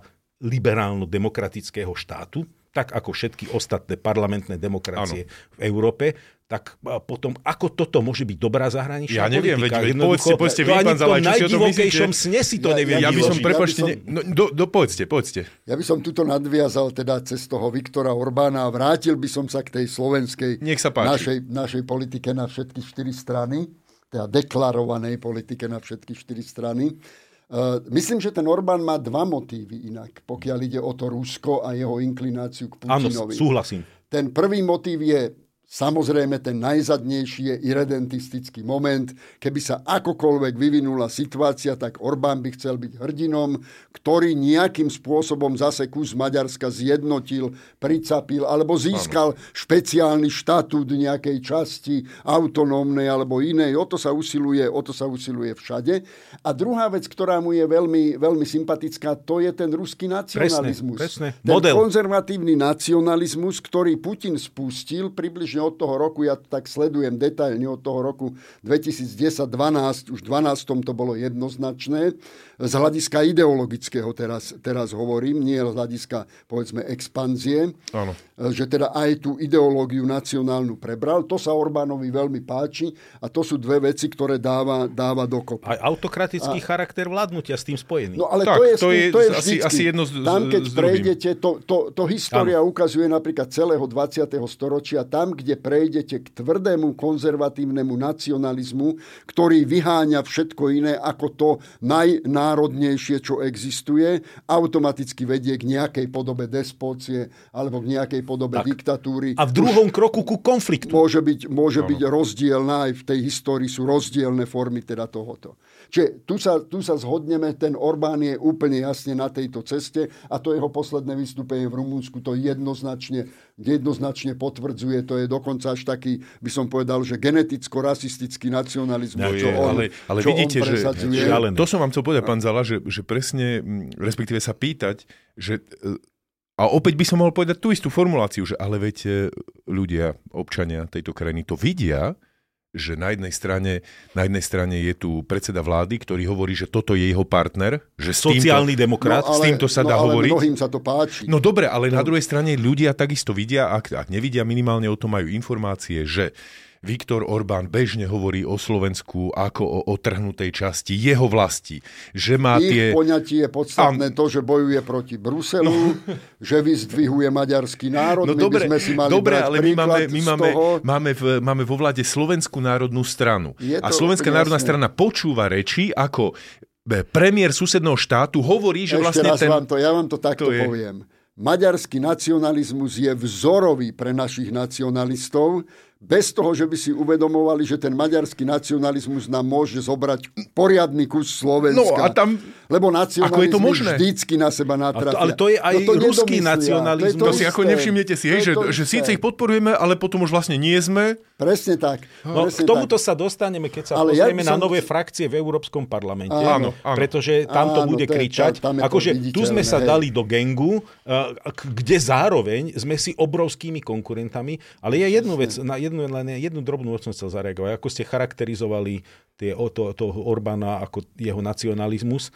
S1: liberálno-demokratického štátu, tak ako všetky ostatné parlamentné demokracie ano. v Európe, tak potom ako toto môže byť dobrá zahraničná
S2: ja neviem,
S1: politika?
S2: Veď, povedzte, povedzte vy, pán Zalaj, čo si o tom myslíte?
S1: Sne si to
S2: ja,
S1: neviem
S2: ja by som, prepáčte,
S3: ja by som,
S2: ne, no, do, do, povedzte, povedzte.
S3: Ja by som tuto nadviazal teda cez toho Viktora Orbána a vrátil by som sa k tej slovenskej našej, našej politike na všetky štyri strany, teda deklarovanej politike na všetky štyri strany. Uh, myslím, že ten Orbán má dva motívy inak, pokiaľ ide o to Rusko a jeho inklináciu k Putinovi.
S1: Áno, súhlasím.
S3: Ten prvý motív je samozrejme ten najzadnejší je irredentistický moment. Keby sa akokoľvek vyvinula situácia, tak Orbán by chcel byť hrdinom, ktorý nejakým spôsobom zase kus Maďarska zjednotil, pricapil alebo získal Áno. špeciálny štatút nejakej časti autonómnej alebo inej. O to sa usiluje, o to sa usiluje všade. A druhá vec, ktorá mu je veľmi, veľmi sympatická, to je ten ruský nacionalizmus.
S1: Presne, presne.
S3: Ten
S1: Model.
S3: konzervatívny nacionalizmus, ktorý Putin spustil približne od toho roku, ja to tak sledujem detailne, od toho roku dvetisícdesať dvanásť, už v dvanástom to bolo jednoznačné, z hľadiska ideologického teraz, teraz hovorím, nie z hľadiska, povedzme, expanzie, Áno. že teda aj tú ideológiu nacionálnu prebral. To sa Orbánovi veľmi páči a to sú dve veci, ktoré dáva, dáva dokopy.
S1: Aj autokratický a... charakter vládnutia s tým spojený.
S3: No ale
S2: tak,
S3: to je,
S2: to je,
S3: to je
S2: asi, asi jedno z,
S3: tam, keď
S2: z
S3: prejdete, to, to, to história Áno. ukazuje napríklad celého dvadsiateho storočia, tam, kde prejdete k tvrdému konzervatívnemu nacionalizmu, ktorý vyháňa všetko iné ako to najnárodnejšie, čo existuje, automaticky vedie k nejakej podobe despócie alebo k nejakej podobe tak. diktatúry.
S1: A v druhom Už kroku ku konfliktu.
S3: Môže byť, môže byť rozdielna, aj v tej histórii sú rozdielne formy teda tohoto. Čiže tu sa, tu sa zhodneme, ten Orbán je úplne jasne na tejto ceste a to jeho posledné vystúpenie v Rumunsku to jednoznačne, jednoznačne potvrdzuje. To je dokonca až taký, by som povedal, že geneticko-rasistický nacionalizmus,
S2: no
S3: čo
S2: je,
S3: on,
S2: ale, ale
S3: čo
S2: vidíte,
S3: on presadzuje.
S2: Že, to som vám chcel povedať, pán Zala, že, že presne, respektíve sa pýtať, že a opäť by som mohol povedať tú istú formuláciu, že ale veď ľudia, občania tejto krajiny to vidia, že na jednej strane, na jednej strane je tu predseda vlády, ktorý hovorí, že toto je jeho partner, že s
S1: sociálny
S2: týmto,
S1: demokrat,
S3: no, ale,
S2: s týmto sa
S3: no,
S2: dá
S3: ale
S2: hovoriť.
S3: Mnohým sa to páči.
S2: No dobre, ale no. na druhej strane ľudia takisto vidia, ak, ak nevidia, minimálne o tom majú informácie, že Viktor Orbán bežne hovorí o Slovensku ako o otrhnutej časti jeho vlasti. Že má
S3: Ich
S2: tie...
S3: poňatie je podstatné Am... to, že bojuje proti Bruselu, no. že vyzdvihuje maďarský národ.
S2: No
S3: my
S2: dobre,
S3: by sme si mali
S2: dobre
S3: brať
S2: ale my máme, my máme,
S3: toho.
S2: máme, v, máme vo vláde Slovenskú národnú stranu. A Slovenská národná
S3: jasné.
S2: strana počúva reči, ako premiér susedného štátu hovorí, že
S3: Ešte
S2: vlastne
S3: raz
S2: ten...
S3: vám to, ja vám to takto
S2: to je...
S3: poviem. Maďarský nacionalizmus je vzorový pre našich nacionalistov, bez toho, že by si uvedomovali, že ten maďarský nacionalizmus nám môže zobrať poriadny kus Slovenska.
S2: No a tam...
S3: Lebo nacionalizmy vždycky na seba natrafia.
S1: Ale to je aj
S3: no to
S1: ruský nacionalizmus.
S2: To, to si ako nevšimnete si, hej, že, že síce ich podporujeme, ale potom už vlastne nie sme.
S3: Presne tak.
S1: No,
S3: presne
S1: k tomuto
S3: tak.
S1: sa dostaneme, keď sa
S3: ale
S1: pozrieme
S3: ja
S1: na
S3: som...
S1: nové frakcie v Európskom parlamente.
S2: Áno, áno.
S1: Pretože tam to
S3: áno,
S1: bude
S3: to je,
S1: kričať.
S3: tam, tam
S1: akože tu sme sa
S3: hej.
S1: dali do gengu, kde zároveň sme si obrovskými konkurentami. Ale je jednu vec, na jednu, len jednu drobnú vec som chcel zareagovať. Ako ste charakterizovali tie, to, toho Orbána ako jeho nacionalizmus,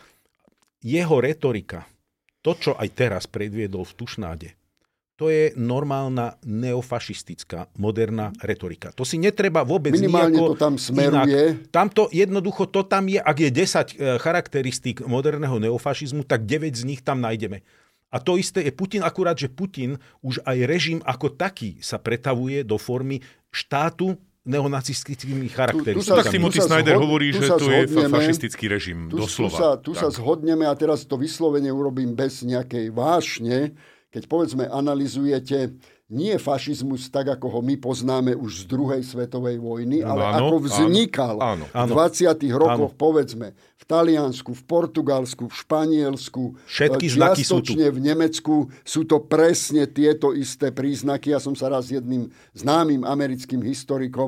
S1: jeho retorika, to, čo aj teraz predviedol v Tušnáde, to je normálna neofašistická, moderná retorika. To si netreba vôbec
S3: minimálne
S1: nejako
S3: to tam smeruje.
S1: Inak. Tamto jednoducho, to tam je, ak je desať charakteristík moderného neofašizmu, tak deväť z nich tam nájdeme. A to isté je Putin, akurát, že Putin už aj režim ako taký sa pretavuje do formy štátu neonacistickými charakteristikami.
S2: Tak Timothy Snyder zhod, hovorí, že to je fašistický režim,
S3: tu,
S2: doslova.
S3: Tu sa, tu sa zhodneme a teraz to vyslovene urobím bez nejakej vášne, keď povedzme analyzujete nie fašizmus tak, ako ho my poznáme už z druhej svetovej vojny, ale
S2: áno,
S3: ako vznikal
S2: áno,
S3: v
S2: áno.
S3: dvadsiatych rokoch, áno. povedzme, v Taliansku, v Portugalsku, v Španielsku,
S1: všetky znaky sú tu.
S3: v Nemecku, sú to presne tieto isté príznaky. Ja som sa raz jedným známym americkým historikom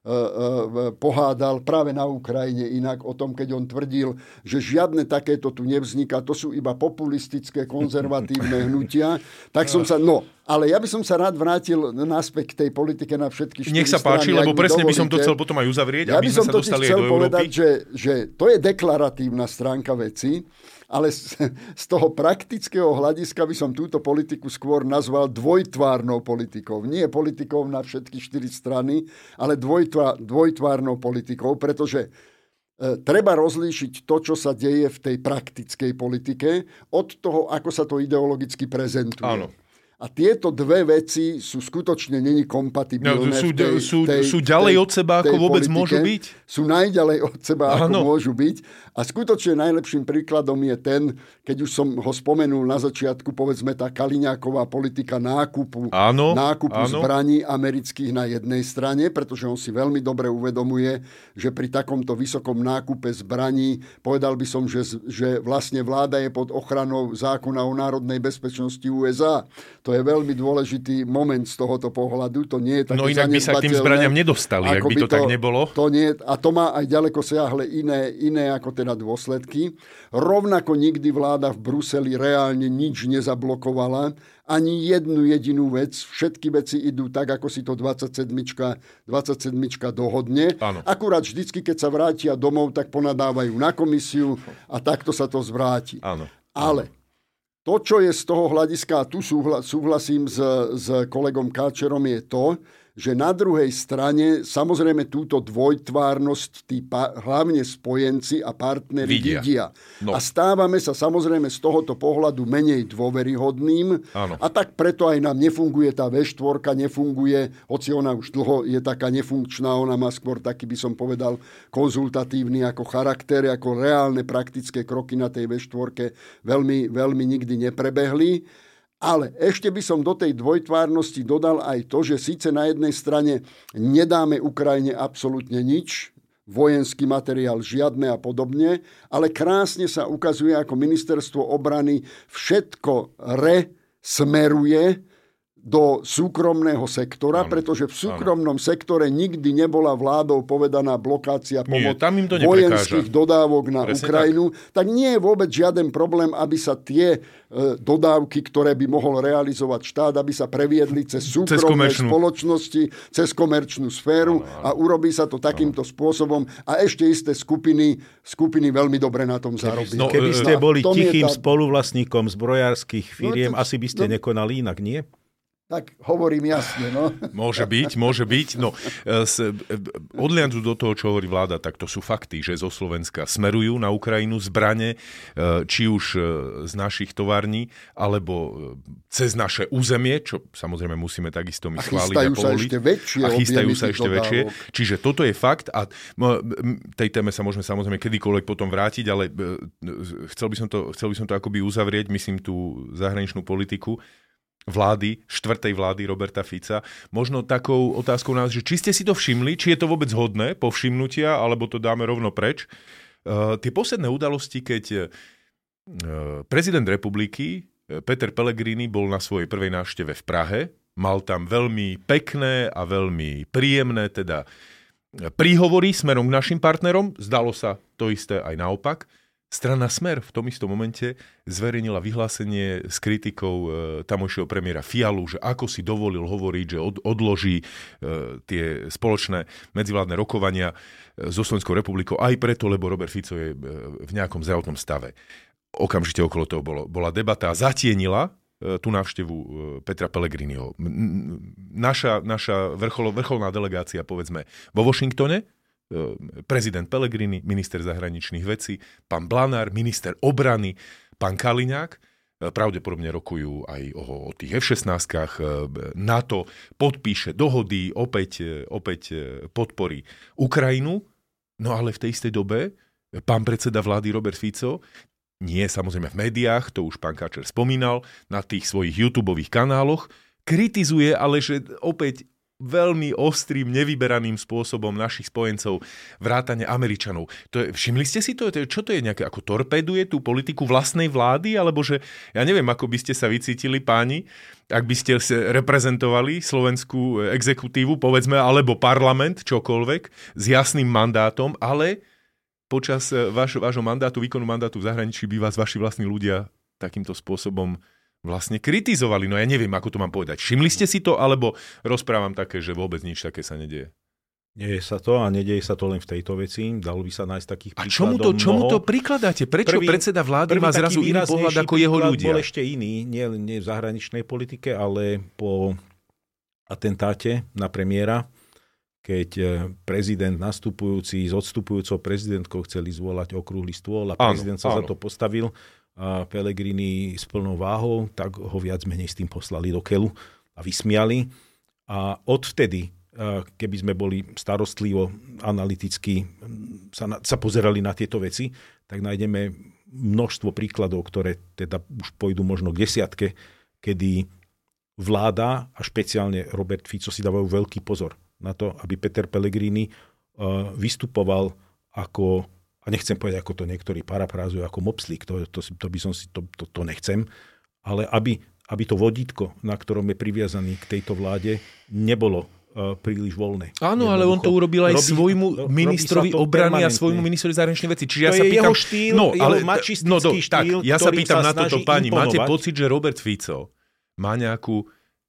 S3: pohádal práve na Ukrajine inak o tom, keď on tvrdil, že žiadne takéto tu nevzniká, to sú iba populistické, konzervatívne hnutia. Tak som sa, no, ale ja by som sa rád vrátil naspäť k tej politike na všetky štyri strany.
S2: Nech sa páči, lebo presne by som to chcel potom aj uzavrieť,
S3: ja
S2: aby sme sa dostali aj do Európy.
S3: Povedať, že, že to je deklaratívna stránka veci, ale z, z toho praktického hľadiska by som túto politiku skôr nazval dvojtvárnou politikou. Nie politikou na všetky štyri strany, ale dvojtvá, dvojtvárnou politikou, pretože e, treba rozlíšiť to, čo sa deje v tej praktickej politike, od toho, ako sa to ideologicky prezentuje.
S2: Áno.
S3: A tieto dve veci sú skutočne není kompatibilné.
S2: No, sú,
S3: v tej,
S2: sú,
S3: tej,
S2: sú ďalej
S3: tej,
S2: od seba, ako vôbec
S3: politike.
S2: Môžu byť?
S3: Sú najďalej od seba,
S2: Áno.
S3: ako môžu byť. A skutočne najlepším príkladom je ten, keď už som ho spomenul na začiatku, povedzme tá Kaliňáková politika nákupu,
S2: áno,
S3: nákupu
S2: áno.
S3: zbraní amerických na jednej strane, pretože on si veľmi dobre uvedomuje, že pri takomto vysokom nákupe zbraní, povedal by som, že, že vlastne vláda je pod ochranou zákona o národnej bezpečnosti ú es á. To je veľmi dôležitý moment z tohoto pohľadu. To nie je také
S2: no inak by sa k tým zbraniam nedostali, ak by to, to tak nebolo.
S3: To nie, a to má aj ďaleko siahle iné, iné ako teda dôsledky. Rovnako nikdy vláda v Bruseli reálne nič nezablokovala, ani jednu jedinú vec. Všetky veci idú tak, ako si to dvadsaťsedem dohodne.
S2: Áno.
S3: Akurát vždycky, keď sa vrátia domov, tak ponadávajú na komisiu a takto sa to zvráti.
S2: Áno.
S3: Ale to, čo je z toho hľadiska, a tu súhlasím s, s kolegom Káčerom, je to, že na druhej strane samozrejme túto dvojtvárnosť tí pa, hlavne spojenci a partneri vidia. vidia. No. A stávame sa samozrejme z tohoto pohľadu menej dôveryhodným.
S2: Áno.
S3: A tak preto aj nám nefunguje tá vé štyri, nefunguje, hoci ona už dlho je taká nefunkčná, ona má skôr taký, by som povedal, konzultatívny ako charakter, ako reálne praktické kroky na tej vé štyri veľmi, veľmi nikdy neprebehli. Ale ešte by som do tej dvojtvárnosti dodal aj to, že síce na jednej strane nedáme Ukrajine absolútne nič, vojenský materiál žiadne a podobne, ale krásne sa ukazuje, ako ministerstvo obrany všetko resmeruje do súkromného sektora, ano, pretože v súkromnom ano. sektore nikdy nebola vládou povedaná blokácia pomoc vojenských dodávok na Presne Ukrajinu, tak. tak nie je vôbec žiaden problém, aby sa tie e, dodávky, ktoré by mohol realizovať štát, aby sa previedli cez súkromné cez spoločnosti, cez komerčnú sféru ano, ano. a urobí sa to takýmto ano. spôsobom a ešte isté skupiny, skupiny veľmi dobre na tom zarobí.
S1: No, keby ste boli tichým tá... spoluvlastníkom zbrojárskych firiem, no, to, asi by ste no, nekonali inak, nie?
S3: Tak hovorím jasne, no.
S2: Môže byť, môže byť. No, odliadnúť do toho, čo hovorí vláda, tak to sú fakty, že zo Slovenska smerujú na Ukrajinu zbrane, či už z našich tovární, alebo cez naše územie, čo samozrejme musíme takisto my schváliť a povoliť.
S3: Sa ešte väčšie
S2: a chystajú sa ešte
S3: dodávok.
S2: väčšie. Čiže toto je fakt a tej téme sa môžeme samozrejme kedykoľvek potom vrátiť, ale chcel by som to, chcel by som to akoby uzavrieť, myslím tú zahraničnú politiku vlády, štvrtej vlády Roberta Fica. Možno takou otázkou nás, že či ste si to všimli, či je to vôbec hodné povšimnutia, alebo to dáme rovno preč. Uh, tie posledné udalosti, keď uh, prezident republiky Peter Pellegrini bol na svojej prvej návšteve v Prahe, mal tam veľmi pekné a veľmi príjemné teda príhovory smerom k našim partnerom, zdalo sa to isté aj naopak. Strana Smer v tom istom momente zverejnila vyhlásenie s kritikou e, tamojšieho premiéra Fialu, že ako si dovolil hovoriť, že od, odloží e, tie spoločné medzivládne rokovania e, so Slovenskou republikou aj preto, lebo Robert Fico je e, v nejakom zdravotnom stave. Okamžite okolo toho bolo, bola debata a zatienila e, tú návštevu e, Petra Pellegriniho. Naša, naša vrchol, vrcholná delegácia, povedzme, vo Washingtone, prezident Pellegrini, minister zahraničných vecí, pán Blanár, minister obrany, pán Kaliňák, pravdepodobne rokujú aj o, o tých ef šestnástkach, NATO podpíše dohody, opäť, opäť podporí Ukrajinu, no ale v tej istej dobe pán predseda vlády Robert Fico, nie samozrejme v médiách, to už pán Káčer spomínal, na tých svojich YouTubeových kanáloch, kritizuje, ale že opäť veľmi ostrým, nevyberaným spôsobom našich spojencov, vrátane Američanov. To je, všimli ste si to? Čo to je nejaké, ako torpéduje tú politiku vlastnej vlády? Alebo že, ja neviem, ako by ste sa vycítili, páni, ak by ste reprezentovali slovenskú exekutívu, povedzme, alebo parlament, čokoľvek, s jasným mandátom, ale počas váš, vášho mandátu, výkonu mandátu v zahraničí by vás vaši vlastní ľudia takýmto spôsobom vlastne kritizovali. No ja neviem, ako to mám povedať. Všimli ste si to, alebo rozprávam také, že vôbec nič také sa nedieje?
S1: Deje sa to a nedieje sa to len v tejto veci. Dalo by sa nájsť takých príkladov.
S2: A čomu to, čomu to prikladáte? Prečo prvý, predseda vlády má zrazu iný pohľad ako jeho ľudia?
S1: Bol ešte iný, nie, nie v zahraničnej politike, ale po atentáte na premiéra, keď prezident nastupujúci s odstupujúcou prezidentkou chceli zvolať okrúhly stôl a prezident áno, sa áno. za to postavil, a Pellegrini s plnou váhou, tak ho viac menej s tým poslali do keľu a vysmiali. A odvtedy, keby sme boli starostlivo, analyticky sa, na, sa pozerali na tieto veci, tak nájdeme množstvo príkladov, ktoré teda už pôjdu možno k desiatke, kedy vláda a špeciálne Robert Fico si dávajú veľký pozor na to, aby Peter Pellegrini vystupoval ako, a nechcem povedať, ako to niektorí parafrázujú, ako mopslík, to, to, to by som si, to, to, to nechcem, ale aby, aby to vodítko, na ktorom je priviazaný k tejto vláde, nebolo uh, príliš voľné.
S2: Áno, ale on to urobil aj robí, svojmu ministrovi obrany a svojmu ministrovi zahraničnej veci. Čiže to ja sa pýtam, jeho štýl,
S1: no, ale, jeho mačistický no, do, štýl,
S2: tak, ja sa pýtam
S1: sa
S2: na toto, pani, máte pocit, že Robert Fico má nejakú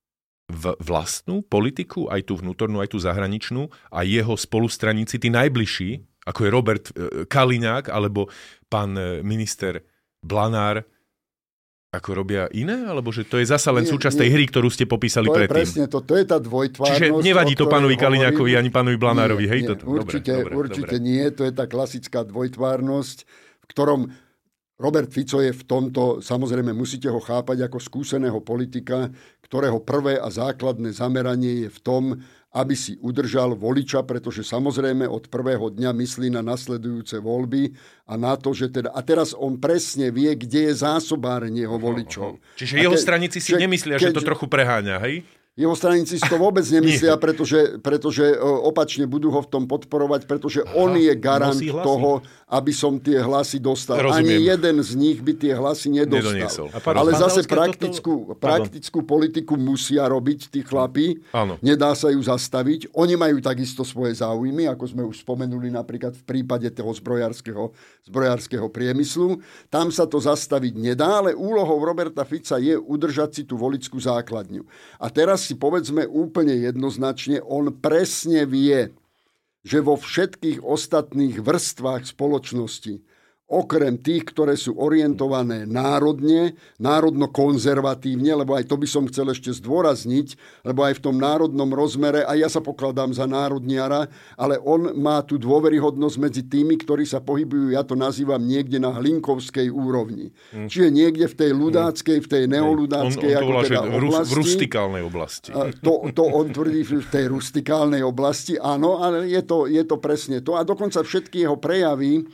S2: v vlastnú politiku, aj tú vnútornú, aj tú zahraničnú, a jeho spolustraníci, tí najbližší, ako je Robert Kaliňák, alebo pán minister Blanár, ako robia iné? Alebo že to je zasa len nie, súčasť tej hry, ktorú ste popísali
S3: to
S2: predtým?
S3: To je presne to, to je tá dvojtvárnosť.
S2: Čiže nevadí to pánovi Kaliňákovi ani pánovi Blanárovi, nie, hej?
S3: Nie,
S2: toto?
S3: Určite,
S2: dobre,
S3: určite
S2: dobre.
S3: nie, to je tá klasická dvojtvárnosť, v ktorom Robert Fico je v tomto, samozrejme musíte ho chápať ako skúseného politika, ktorého prvé a základné zameranie je v tom, aby si udržal voliča, pretože samozrejme od prvého dňa myslí na nasledujúce voľby a na to, že teda... A teraz on presne vie, kde je zásobáreň jeho voličov.
S2: Čiže jeho ke, stranici si že, nemyslia, keď, že to trochu preháňa, hej?
S3: Jeho straníci si to vôbec nemyslia, pretože, pretože opačne budú ho v tom podporovať, pretože Aha, on je garant toho, aby som tie hlasy dostal.
S2: Rozumiem.
S3: Ani jeden z nich by tie hlasy nedostal. Ale zase praktickú, toto... praktickú politiku musia robiť tí chlapi. Áno. Nedá sa ju zastaviť. Oni majú takisto svoje záujmy, ako sme už spomenuli napríklad v prípade toho zbrojárskeho, zbrojárskeho priemyslu. Tam sa to zastaviť nedá, ale úlohou Roberta Fica je udržať si tú voličskú základňu. A teraz si povedzme úplne jednoznačne, on presne vie, že vo všetkých ostatných vrstvách spoločnosti, okrem tých, ktoré sú orientované národne, národno-konzervatívne, lebo aj to by som chcel ešte zdôrazniť, lebo aj v tom národnom rozmere, a ja sa pokladám za národniara, ale on má tú dôveryhodnosť medzi tými, ktorí sa pohybujú, ja to nazývam niekde na hlinkovskej úrovni. Mm. Čiže niekde v tej ľudáckej, v tej neoludáckej,
S2: on, on
S3: ako teda oblasti.
S2: V rustikálnej oblasti.
S3: To, to on tvrdí v tej rustikálnej oblasti, áno, ale je to, je to presne to. A dokonca všetky jeho prejavy,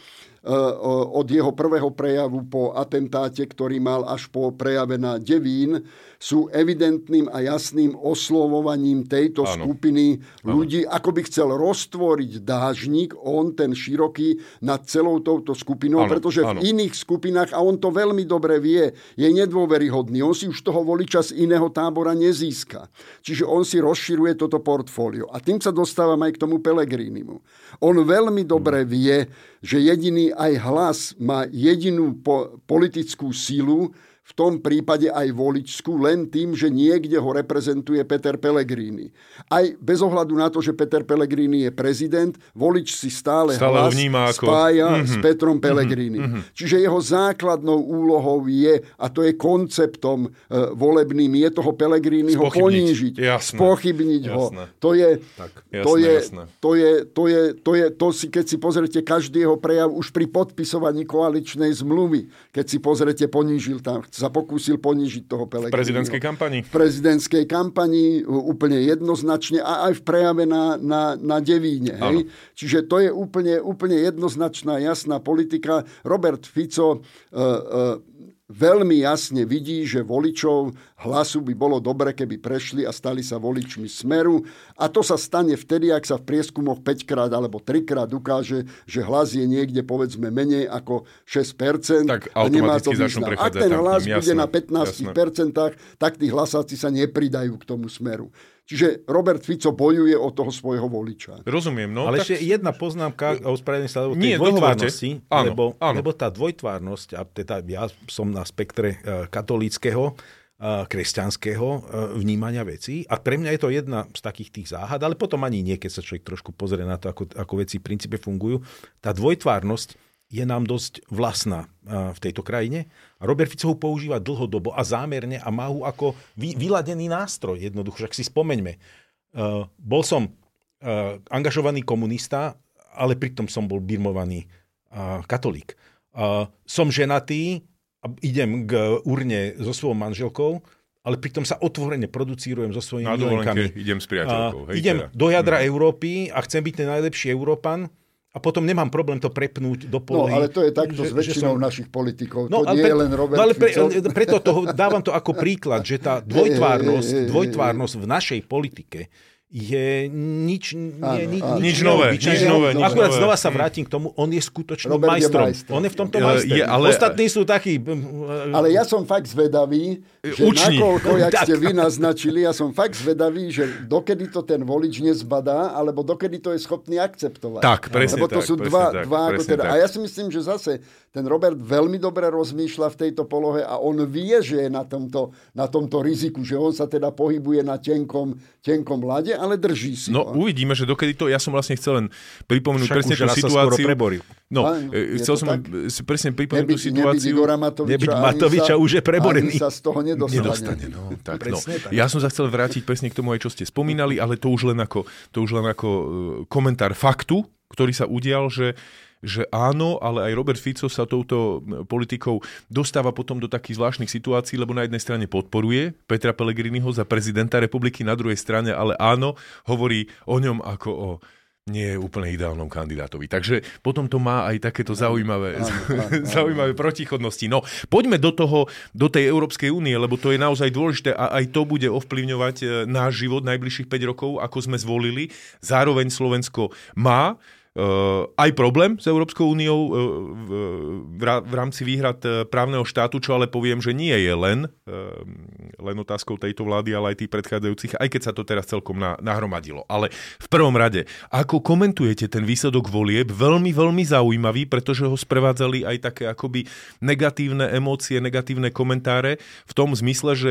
S3: od jeho prvého prejavu po atentáte, ktorý mal až po prejave na Devín, sú evidentným a jasným oslovovaním tejto áno. skupiny ľudí, áno. ako by chcel roztvoriť dážnik, on ten široký, nad celou touto skupinou, áno. pretože áno. v iných skupinách, a on to veľmi dobre vie, je nedôveryhodný. On si už toho voliča z iného tábora nezíska. Čiže on si rozširuje toto portfólio. A tým sa dostávam aj k tomu Pellegrinimu. On veľmi dobre vie, že jediný aj hlas má jedinú po- politickú silu, v tom prípade aj voličskú, len tým, že niekde ho reprezentuje Peter Pellegrini. Aj bez ohľadu na to, že Peter Pellegrini je prezident, volič si stále, stále hlas ako... spája mm-hmm. s Petrom Pellegrini. Mm-hmm. Čiže jeho základnou úlohou je, a to je konceptom uh, volebným, je toho Pellegriniho ponížiť, spochybniť ho. To je, tak, jasné, to, je, to, je, to je, to je, to si, keď si pozrete každý jeho prejav už pri podpisovaní koaličnej zmluvy, keď si pozrete, ponížil tam, sa pokúsil ponížiť toho Pellegriniho.
S2: V prezidentskej kampani?
S3: V prezidentskej kampani úplne jednoznačne a aj v prejave na, na, na Devíne. Hej? Čiže to je úplne, úplne jednoznačná, jasná politika. Robert Fico uh, uh, veľmi jasne vidí, že voličov Hlasu by bolo dobre, keby prešli a stali sa voličmi Smeru. A to sa stane vtedy, ak sa v prieskumoch päťkrát alebo trikrát ukáže, že Hlas je niekde povedzme menej ako šesť percent.
S2: Tak
S3: a nemá to
S2: význam.
S3: Ak ten Hlas tam, bude jasné, na pätnásť percent, tak tí hlasáci sa nepridajú k tomu Smeru. Čiže Robert Fico bojuje o toho svojho voliča.
S2: Rozumiem. No,
S1: ale
S2: tak...
S1: ešte jedna poznámka, ospravedlňujem sa, lebo tej
S2: Nie,
S1: dvojtvárnosti,
S2: áno,
S1: lebo,
S2: áno.
S1: lebo tá dvojtvárnosť, a teda ja som na spektre katolíckeho, kresťanského vnímania vecí a pre mňa je to jedna z takých tých záhad, ale potom ani nie, keď sa človek trošku pozrie na to, ako, ako veci v princípe fungujú. Tá dvojtvárnosť je nám dosť vlastná v tejto krajine a Robert Fico ho používa dlhodobo a zámerne a má ho ako vy, vyladený nástroj. Jednoducho, však si spomeňme. Uh, bol som uh, angažovaný komunista, ale pritom som bol birmovaný uh, katolík. Uh, som ženatý a idem k urne so svojou manželkou, ale pritom sa otvorene producírujem so svojimi milenkami.
S2: Idem s priateľkou.
S1: Uh, idem teda. do jadra hmm. Európy a chcem byť ten najlepší Európan, a potom nemám problém to prepnúť do polohy.
S3: No, ale to je takto s väčšinou som... našich politikov.
S1: No,
S3: to nie
S1: pre...
S3: je len Robert
S1: no, ale pre...
S3: Fico.
S1: Preto toho, dávam to ako príklad, že tá dvojtvárnosť, dvojtvárnosť v našej politike je nič, nie,
S3: áno,
S1: nič,
S3: áno.
S1: nič
S2: nové. Nič nové nič
S1: Akurát
S2: nové.
S1: znova sa vrátim k tomu, on je skutočným
S3: Robert
S1: majstrom.
S3: Je majster.
S1: On je v tomto majster. Je, ale... Ostatní sú takí...
S3: Ale ja som fakt zvedavý, že
S2: Učni.
S3: nakoľko, jak ste vy naznačili, ja som fakt zvedavý, že dokedy to ten volič nezbadá, alebo dokedy to je schopný akceptovať.
S2: Tak, presne
S3: Lebo to
S2: tak,
S3: sú dva,
S2: tak,
S3: dva ako teda.
S2: Tak.
S3: A ja si myslím, že zase ten Robert veľmi dobre rozmýšľa v tejto polohe a on vie, že je na tomto, na tomto riziku, že on sa teda pohybuje na tenkom, tenkom ľade, ale drží si.
S2: No,
S3: ho.
S2: uvidíme, že dokedy to... Ja som vlastne chcel len pripomenúť
S1: Však
S2: presne
S1: už
S2: tú
S1: raz
S2: situáciu.
S1: No,
S3: a,
S2: chcel som
S3: tak?
S2: presne pripomenúť
S3: nebyť,
S2: tú situáciu.
S3: Nebyť Igora Matoviča,
S1: nebyť Matoviča
S3: sa,
S1: už je preborený.
S3: Ani sa z toho nedostane.
S2: Nedostane, no. Tak, no.
S1: tak.
S2: Ja som sa chcel vrátiť presne k tomu aj, čo ste spomínali, ale to už len ako, to už len ako komentár faktu, ktorý sa udial, že že áno, ale aj Robert Fico sa touto politikou dostáva potom do takých zvláštnych situácií, lebo na jednej strane podporuje Petra Pellegriniho za prezidenta republiky, na druhej strane, ale áno, hovorí o ňom ako o nie je úplne ideálnom kandidátovi. Takže potom to má aj takéto zaujímavé, áno, áno, áno. zaujímavé protichodnosti. No, poďme do toho, do tej Európskej únie, lebo to je naozaj dôležité a aj to bude ovplyvňovať náš život najbližších päť rokov, ako sme zvolili. Zároveň Slovensko má Uh, aj problém s Európskou úniou uh, v, v, v rámci výhrad uh, právneho štátu, čo ale poviem, že nie je len, uh, len otázkou tejto vlády, ale aj tých predchádzajúcich, aj keď sa to teraz celkom na, nahromadilo. Ale v prvom rade, ako komentujete ten výsledok volieb? Veľmi, veľmi zaujímavý, pretože ho sprevádzali aj také akoby negatívne emócie, negatívne komentáre v tom zmysle, že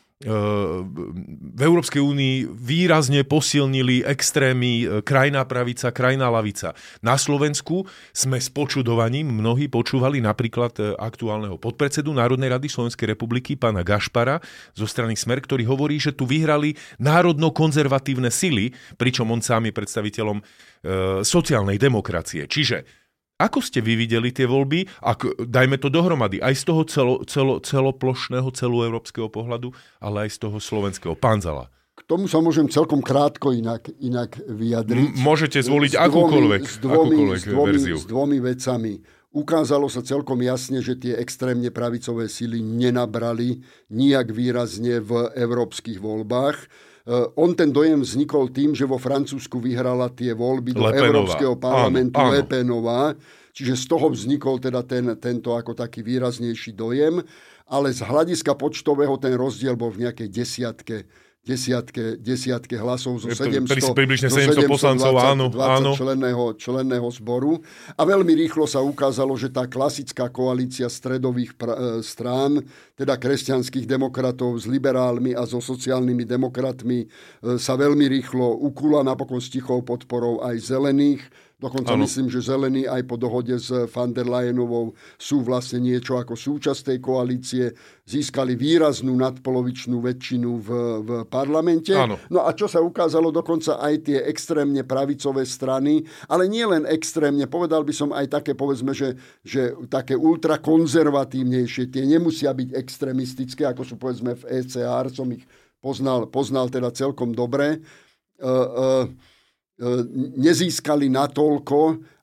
S2: v Európskej únii výrazne posilnili extrémy krajná pravica, krajná lavica. Na Slovensku sme s počudovaním mnohí počúvali napríklad aktuálneho podpredsedu Národnej rady Slovenskej republiky, pána Gašpara zo strany Smer, ktorý hovorí, že tu vyhrali národno-konzervatívne sily, pričom on sám je predstaviteľom e, sociálnej demokracie. Čiže ako ste vy videli tie voľby? Ak, dajme to dohromady, aj z toho celo, celo, celoplošného, celoeurópskeho pohľadu, ale aj z toho slovenského. Pán Zala.
S3: K tomu sa môžem celkom krátko inak, inak vyjadriť.
S2: M- môžete zvoliť s akúkoľvek,
S3: s dvomi,
S2: akúkoľvek
S3: s dvomi,
S2: verziu.
S3: S dvomi vecami. Ukázalo sa celkom jasne, že tie extrémne pravicové sily nenabrali nijak výrazne v európskych voľbách. Uh, on ten dojem vznikol tým, že vo Francúzsku vyhrala tie voľby do
S2: Lepenová.
S3: Európskeho parlamentu
S2: áno, áno.
S3: Lepenová. Čiže z toho vznikol teda ten, tento ako taký výraznejší dojem. Ale z hľadiska počtového ten rozdiel bol v nejakej desiatke, desiatke, desiatke hlasov zo sedemsto,
S2: približne sedemsto poslancov, áno, áno.
S3: Členného, členného zboru. A veľmi rýchlo sa ukázalo, že tá klasická koalícia stredových pr- strán, teda kresťanských demokratov s liberálmi a so sociálnymi demokratmi, sa veľmi rýchlo ukula, napokon s tichou podporou aj zelených. Dokonca ano. Myslím, že zelení aj po dohode s van der Leyenovou sú vlastne niečo ako súčasť tej koalície. Získali výraznú nadpolovičnú väčšinu v, v parlamente.
S2: Ano.
S3: No a čo sa ukázalo, dokonca aj tie extrémne pravicové strany, ale nie len extrémne, povedal by som aj také, povedzme, že, že také ultrakonzervatívnejšie, tie nemusia byť extrémistické, ako sú povedzme v é cé er, som ich poznal, poznal teda celkom dobre. Uh, uh, nezískali natoľko,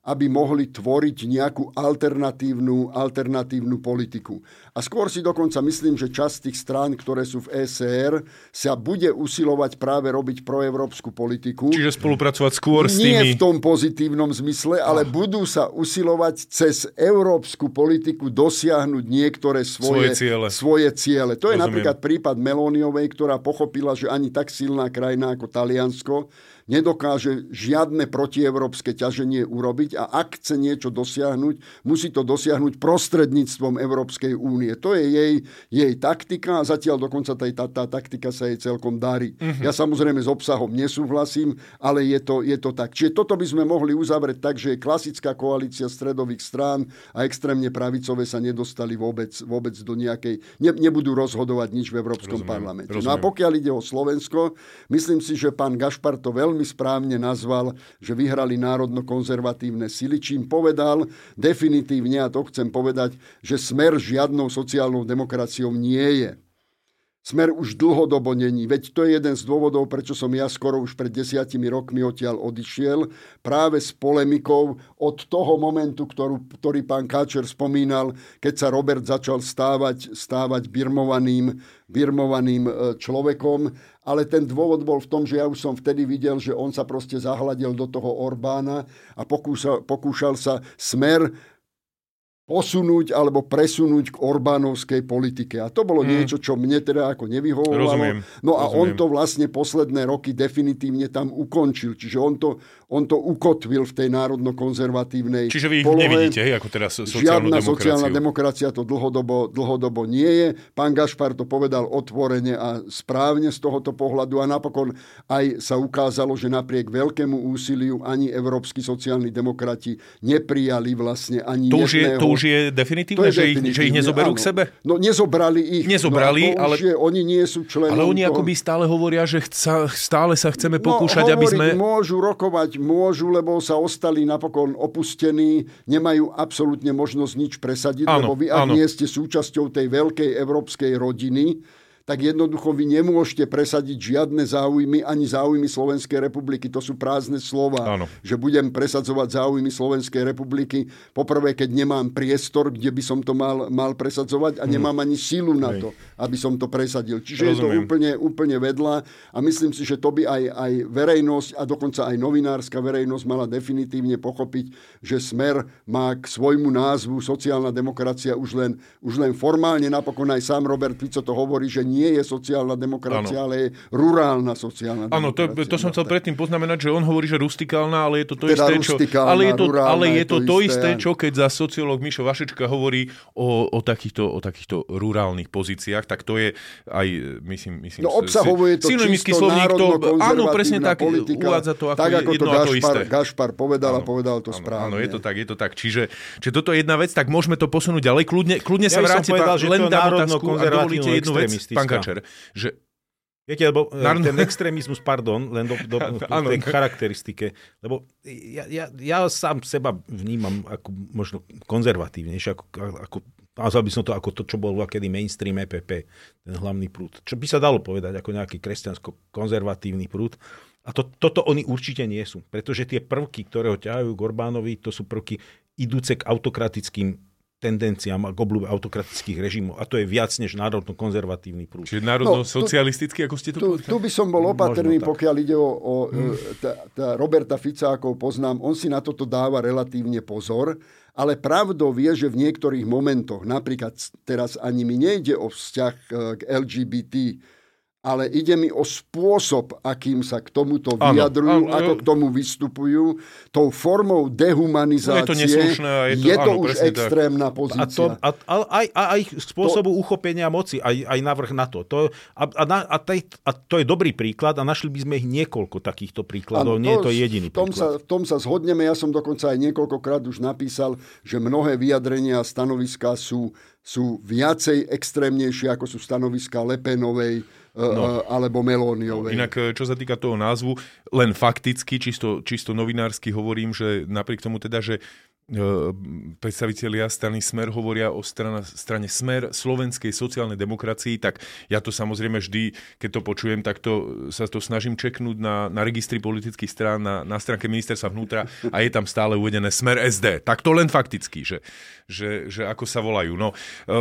S3: aby mohli tvoriť nejakú alternatívnu, alternatívnu politiku. A skôr si dokonca myslím, že časť tých strán, ktoré sú v é cé er, sa bude usilovať práve robiť proeurópsku politiku.
S2: Čiže spolupracovať skôr s tými...
S3: Nie v tom pozitívnom zmysle, ale oh. budú sa usilovať cez európsku politiku dosiahnuť niektoré svoje,
S2: svoje ciele.
S3: Svoje ciele. To je
S2: Rozumiem.
S3: Napríklad prípad Meloniovej, ktorá pochopila, že ani tak silná krajina ako Taliansko nedokáže žiadne protieurópske ťaženie urobiť a ak chce niečo dosiahnuť, musí to dosiahnuť prostredníctvom Európskej únie. To je jej, jej taktika a zatiaľ dokonca tá, tá, tá taktika sa jej celkom darí. Uh-huh. Ja samozrejme s obsahom nesúhlasím, ale je to, je to tak. Čiže toto by sme mohli uzavrieť tak, že klasická koalícia stredových strán a extrémne pravicové sa nedostali vôbec, vôbec do nejakej... Ne, nebudú rozhodovať nič v Európskom
S2: rozumiem,
S3: parlamente.
S2: Rozumiem.
S3: No a pokiaľ ide o Slovensko, myslím si, že pán Gašpar to veľmi veľmi správne nazval, že vyhrali národno-konzervatívne sily, čím povedal definitívne, a to chcem povedať, že Smer žiadnou sociálnou demokraciou nie je. Smer už dlhodobo není. Veď to je jeden z dôvodov, prečo som ja skoro už pred desiatimi rokmi odtiaľ odišiel. Práve s polemikou od toho momentu, ktorú, ktorý pán Káčer spomínal, keď sa Robert začal stávať, stávať birmovaným, birmovaným človekom. Ale ten dôvod bol v tom, že ja už som vtedy videl, že on sa proste zahľadil do toho Orbána a pokúšal, pokúšal sa Smer posunúť alebo presunúť k Orbánovskej politike. A to bolo hmm. niečo, čo mne teda ako nevyhovovalo.
S2: Rozumiem.
S3: No a
S2: Rozumiem.
S3: on to vlastne posledné roky definitívne tam ukončil. Čiže on to, on to ukotvil v tej národno-konzervatívnej
S2: Čiže vy ich
S3: polohe.
S2: nevidíte, hej, ako teraz sociálnu
S3: Žiadna
S2: demokraciu.
S3: sociálna demokracia to dlhodobo, dlhodobo nie je. Pán Gašpar to povedal otvorene a správne z tohoto pohľadu a napokon aj sa ukázalo, že napriek veľkému úsiliu ani európski sociálni demokrati neprijali vlastne ani
S2: to už
S3: jedného...
S2: Je, to už je definitívne,
S3: je
S2: že,
S3: definitívne,
S2: ich, že ich nezoberú
S3: áno.
S2: k sebe?
S3: No nezobrali ich.
S2: Nezobrali,
S3: no,
S2: ale...
S3: Je, oni nie sú členom
S2: Ale oni
S3: toho...
S2: akoby stále hovoria, že chca, stále sa chceme pokúšať,
S3: no,
S2: aby sme...
S3: Môžu rokovať, môžu, lebo sa ostali napokon opustení, nemajú absolútne možnosť nič presadiť,
S2: áno,
S3: lebo vy, ak
S2: áno.
S3: nie ste súčasťou tej veľkej európskej rodiny, tak jednoducho vy nemôžete presadiť žiadne záujmy, ani záujmy Slovenskej republiky. To sú prázdne slova,
S2: Áno.
S3: že budem presadzovať záujmy Slovenskej republiky. Poprvé, keď nemám priestor, kde by som to mal, mal presadzovať a nemám ani silu na to, aby som to presadil. Čiže Rozumiem. Je to úplne, úplne vedľa a myslím si, že to by aj, aj verejnosť a dokonca aj novinárska verejnosť mala definitívne pochopiť, že Smer má k svojmu názvu sociálna demokracia už len, už len formálne, napokon aj sám Robert Fico to hovorí, že nie je sociálna demokracia, ano. ale je rurálna sociálna
S2: Áno,
S3: demokracia.
S2: Áno, to, to som chcel predtým poznamenať, že on hovorí, že rustikálna, ale je to to
S3: teda
S2: isté, čo... Ale je to,
S3: rurálna,
S2: ale je to, to isté,
S3: isté,
S2: čo keď za sociológ Mišo Vašečka hovorí o, o, takýchto, o takýchto rurálnych pozíciách, tak to je aj, myslím... myslím
S3: no obsahovo je to čisto národno-konzervatívna presne tak politika,
S2: uvádza to ako,
S3: tak ako
S2: jedno
S3: to Gašpar,
S2: to isté.
S3: Gašpar povedal áno, a povedal to
S2: áno,
S3: správne.
S2: Áno, je to tak, je to tak. Čiže, čiže toto je jedna vec, tak môžeme to posunúť ďalej. Kľudne, kľudne
S1: ja
S2: sa vráte,
S1: povedal,
S2: pán, len dám otázku, ak dovolíte jednu vec, pán
S1: extrémistická.
S2: Kačer, že
S1: Viete, lebo Národno... ten extrémizmus, pardon, len do, do, do tej charakteristike, lebo ja, ja, ja sám seba vnímam ako možno konzervatívnejšie, ako, ako, nazval by som to ako to, čo bol kedy mainstream é pé pé, ten hlavný prúd. Čo by sa dalo povedať ako nejaký kresťansko-konzervatívny prúd. A to, toto oni určite nie sú, pretože tie prvky, ktoré ho ťahajú k Orbánovi, to sú prvky idúce k autokratickým tendenciám a k obľúbe autokratických režimov. A to je viac než národno-konzervatívny prúd.
S2: Čiže národno-socialistický, ako ste to
S3: tu,
S2: povedali?
S3: Tu by som bol opatrný, pokiaľ ide o, o hmm. tá, tá Roberta Fica, ako poznám, on si na toto dáva relatívne pozor, ale pravdou vie, že v niektorých momentoch, napríklad teraz ani mi nejde o vzťah k el gé bé té, ale ide mi o spôsob, akým sa k tomuto vyjadrujú, áno, áno, ako k tomu vystupujú. Tou formou dehumanizácie no je to, neslušné a je to, je to áno, už extrémna tak. Pozícia.
S1: A, to, a, a, aj, a aj spôsobu to, uchopenia moci, aj, aj navrh na to. to a, a, a, tej, a to je dobrý príklad a našli by sme ich niekoľko takýchto príkladov. Áno, Nie je to jediný
S3: v tom
S1: príklad.
S3: Sa, v tom sa zhodneme. Ja som dokonca aj niekoľkokrát už napísal, že mnohé vyjadrenia a stanoviská sú, sú viacej extrémnejšie, ako sú stanoviská Le Penovej, No. alebo Melóniovej.
S2: Inak, čo sa týka toho názvu, len fakticky, čisto, čisto novinársky hovorím, že napriek tomu teda, že predstavitelia strany Smer hovoria o strana, strane Smer slovenskej sociálnej demokracii, tak ja to samozrejme vždy, keď to počujem, tak to, sa to snažím čeknúť na, na registri politických strán, na, na stránke ministerstva vnútra a je tam stále uvedené Smer es dé. Tak to len fakticky, že, že, že ako sa volajú. No,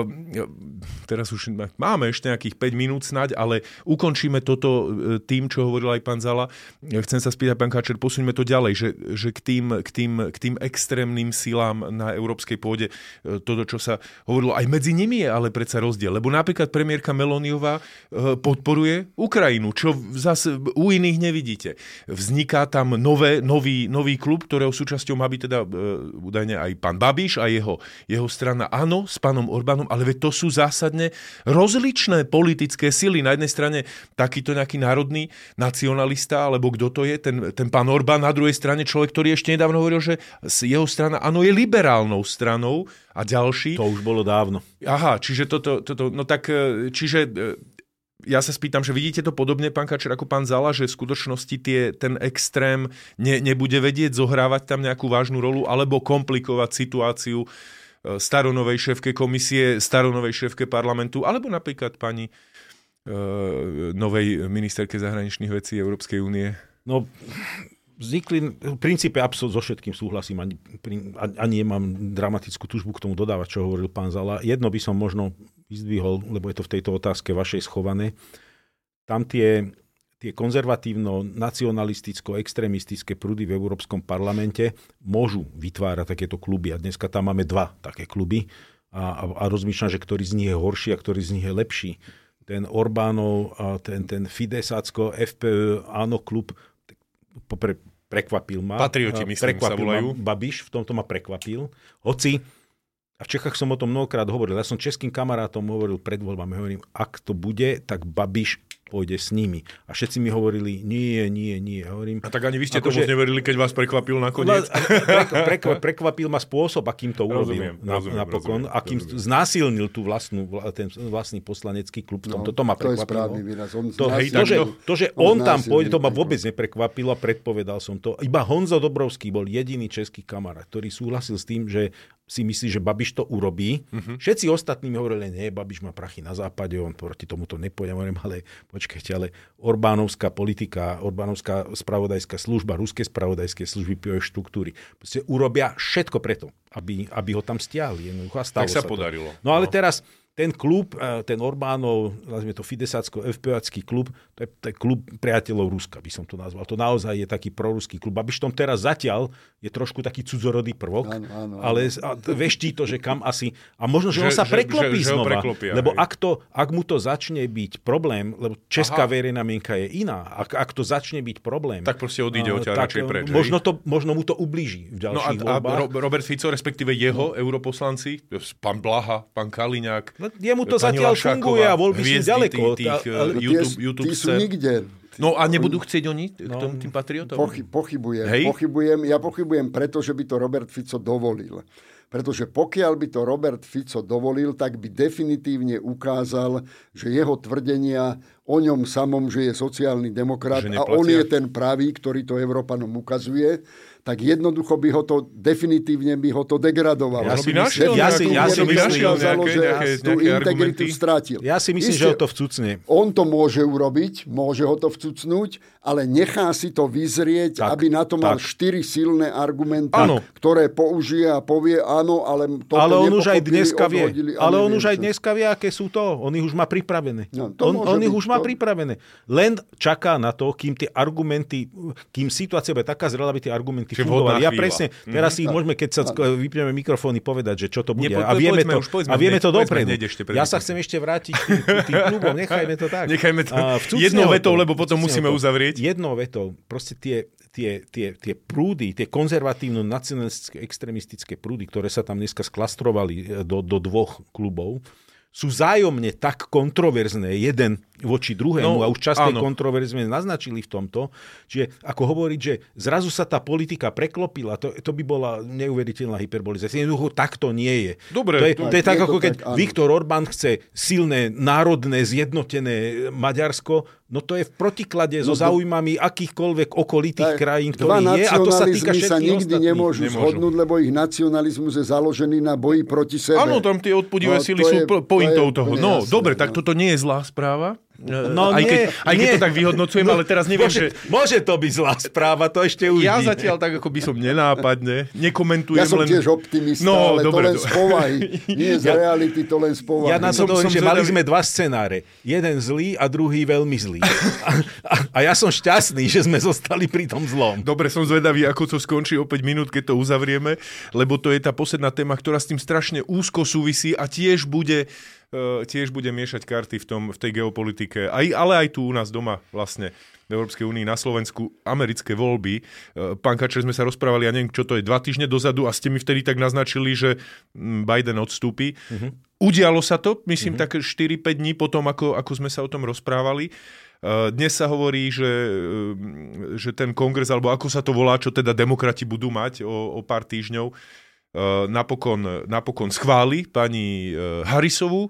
S2: teraz už máme ešte nejakých päť minút snáď, ale ukončíme toto tým, čo hovoril aj pán Zala. Chcem sa spýtať, pán Káčer, posuňme to ďalej, že, že k, tým, k, tým, k tým extrémnym silám na európskej pôde, toto, čo sa hovorilo, aj medzi nimi je ale predsa rozdiel. Lebo napríklad premiérka Meloniová podporuje Ukrajinu, čo zase u iných nevidíte. Vzniká tam nové, nový, nový klub, ktorého súčasťou má byť teda údajne aj pán Babiš a jeho, jeho strana Áno s pánom Orbánom, ale veď to sú zásadne rozličné politické sily. Na jednej strane takýto nejaký národný nacionalista, alebo kto to je, ten, ten pán Orbán, na druhej strane človek, ktorý ešte nedávno hovoril, že jeho strana Áno je liberálnou stranou a ďalší.
S1: To už bolo dávno.
S2: Aha, čiže toto, toto no tak, čiže ja sa spýtam, že vidíte to podobne, pán Káčer, ako pán Zala, že v skutočnosti tie, ten extrém ne, nebude vedieť zohrávať tam nejakú vážnu rolu, alebo komplikovať situáciu staronovej šéfke komisie, staronovej šéfke parlamentu, alebo napríklad pani uh, novej ministerke zahraničných vecí Európskej únie?
S1: No, vznikli, v princípe absolútne so všetkým súhlasím, ani, ani nemám dramatickú túžbu k tomu dodávať, čo hovoril pán Zala. Jedno by som možno vyzdvihol, lebo je to v tejto otázke vašej schované. Tam tie, tie konzervatívno-nacionalisticko-extrémistické prúdy v Európskom parlamente môžu vytvárať takéto kluby. A dneska tam máme dva také kluby a, a, a rozmýšľam, že ktorý z nich je horší a ktorý z nich je lepší. Ten Orbánov, ten, ten Fidesácko, ef pé ö, áno klub, Pre, prekvapil ma.
S2: Patrioti, myslím,
S1: prekvapil
S2: sa volajú.
S1: Ma Babiš, v tomto ma prekvapil. Hoci, a v Čechách som o tom mnohokrát hovoril, ja som českým kamarátom hovoril pred voľbami, hovorím, ak to bude, tak Babiš pôjde s nimi. A všetci mi hovorili, nie, nie, nie. Hovorím,
S2: a tak ani vy ste
S1: ako,
S2: tomu že... neverili, keď vás prekvapil nakoniec?
S1: Prekvapil, prekvapil ma spôsob, akým to urobil.
S2: Rozumiem, na, rozumiem,
S1: napokon,
S2: rozumiem,
S1: akým rozumiem. Znásilnil tú vlastnú, ten vlastný poslanecký klub. No, to, to ma
S3: to
S1: prekvapilo.
S3: Je správny výraz. On
S1: to, hej, to, že, to, že on, on tam pôjde, to ma vôbec neprekvapilo a predpovedal som to. Iba Honzo Dobrovský bol jediný český kamarát, ktorý súhlasil s tým, že si myslí, že Babiš to urobí. Uh-huh. Všetci ostatní mi hovorili, nie, Babiš má prachy na západe, on proti tomuto nepôjde. Hovorím, ale počkajte, ale Orbánovská politika, Orbánovská spravodajská služba, ruské spravodajské služby, pé ó štruktúry, proste urobia všetko preto, aby, aby ho tam stiahli.
S2: Tak sa, sa podarilo.
S1: No ale no. teraz ten klub, ten Orbánov, nazvime to Fidesácko, ef pé ácky klub, to je, to je klub priateľov Ruska, by som to nazval. To naozaj je taký proruský klub. Babiš tom teraz zatiaľ je trošku taký cudzorodý prvok, áno, áno, áno. ale veští to, že kam asi... A možno, že, že on sa preklopí že, že, znova. Že lebo ak, to, ak mu to začne byť problém, lebo česká Aha. verejná mienka je iná, ak, ak to začne byť problém...
S2: Tak proste odíde od ťa radšej preč.
S1: Možno, to, možno mu to ublíži v ďalších
S2: no a,
S1: voľbách.
S2: A Robert Fico, respektíve jeho no. europoslanci, pán Blaha, pán Kaliňák,
S1: no, jemu to zatiaľ funguje a voľby sú ďaleko.
S2: Tých, tých, uh, YouTube, YouTube
S3: tí sú nikde.
S2: No a nebudú chcieť oni k no. tým patriotom?
S3: Pochy, pochybujem. pochybujem. Ja pochybujem preto, že by to Robert Fico dovolil. Pretože pokiaľ by to Robert Fico dovolil, tak by definitívne ukázal, že jeho tvrdenia o ňom samom, že je sociálny demokrat a on je ten pravý, ktorý to Európanom ukazuje, tak jednoducho by ho to, definitívne by ho to degradovalo.
S1: Ja si myslím, ja si, ja si myslím
S3: že tú integritu strátil.
S1: Ja si myslím, Isté, že ho to vcucne.
S3: On to môže urobiť, môže ho to vcucnúť, ale nechá si to vyzrieť, tak, aby na to mal tak. štyri silné argumenty, áno. ktoré použije a povie áno, ale toto
S1: ale on už aj dneska vie. Ale on už aj dneska vie, aké sú to. On ich už má pripravené. No, on on ich už má to... pripravené. Len čaká na to, kým tie argumenty, kým situácia bude taká zrelá, aby tie argumenty fungovali. Ja presne, teraz si mm-hmm. môžeme, keď sa vypneme mikrofóny, povedať, že čo to bude.
S2: Nepo,
S1: a vieme
S2: povedzme,
S1: to,
S2: povedzme,
S1: a vieme
S2: ne,
S1: to dopredu. Ja sa
S2: mikrofón.
S1: chcem ešte vrátiť k tým klubom. Nechajme to tak.
S2: Nechajme to jednou vetou, lebo potom musíme uzavrieť.
S1: Jednou vetou. Proste tie, tie, tie, tie prúdy, tie konzervatívno-nacionalistické, extrémistické prúdy, ktoré sa tam dneska sklastrovali do, do dvoch klubov, sú vzájomne tak kontroverzné jeden voči druhému
S2: no,
S1: a už časté
S2: áno.
S1: kontroverzie sme naznačili v tomto. Čiže ako hovoriť, že zrazu sa tá politika preklopila, to, to by bola neuveriteľná hyperbolizácia. Jednoducho takto nie je.
S2: Dobre,
S1: to je,
S2: to,
S1: to je tak,
S3: je
S1: ako
S3: to
S1: keď
S3: tak,
S1: Viktor Orbán chce silné, národné, zjednotené Maďarsko, no to je v protiklade no, so záujmami akýchkoľvek okolitých krajín, ktorý je, a to sa týka všetkých
S3: sa nikdy
S1: ostatných.
S3: nemôžu, nemôžu zhodnúť, lebo ich nacionalizmus je založený na boji proti sebe.
S2: Áno, tam tie odpudivé no, sily sú je, pointou to toho. No, jasné, dobre, no. Tak toto nie je zlá správa.
S1: No,
S2: aj,
S1: nie,
S2: keď, aj keď
S1: nie.
S2: to tak vyhodnocujem, ale teraz neviem,
S1: môže,
S2: že...
S1: Môže to byť zlá správa, to ešte uvidíme.
S2: Ja zatiaľ tak, ako by som nenápadne, nekomentujem len...
S3: Ja som
S2: len...
S3: tiež optimista,
S2: no,
S3: ale
S2: dobre,
S3: to len z povahy. Nie z
S1: ja,
S3: reality, to len z povahy.
S1: Ja na to dovolím, že
S2: zvedavý...
S1: mali sme dva scenáre. Jeden zlý a druhý veľmi zlý. A, a, a ja som šťastný, že sme zostali pri tom zlom.
S2: Dobre, som zvedavý, ako to skončí o päť minút, keď to uzavrieme, lebo to je tá posledná téma, ktorá s tým strašne úzko súvisí a tiež bude... Uh, tiež bude miešať karty v, tom, v tej geopolitike, aj, ale aj tu u nás doma vlastne v Európskej únii, na Slovensku, americké voľby. Uh, pán Kačer, sme sa rozprávali, ja neviem, čo to je, dva týždne dozadu a ste mi vtedy tak naznačili, že Biden odstúpi. Uh-huh. Udialo sa to, myslím, uh-huh. tak štyri päť dní potom, ako, ako sme sa o tom rozprávali. Uh, dnes sa hovorí, že, uh, že ten kongres, alebo ako sa to volá, čo teda demokrati budú mať o, o pár týždňov, uh, napokon, napokon schváli pani uh, Harrisovú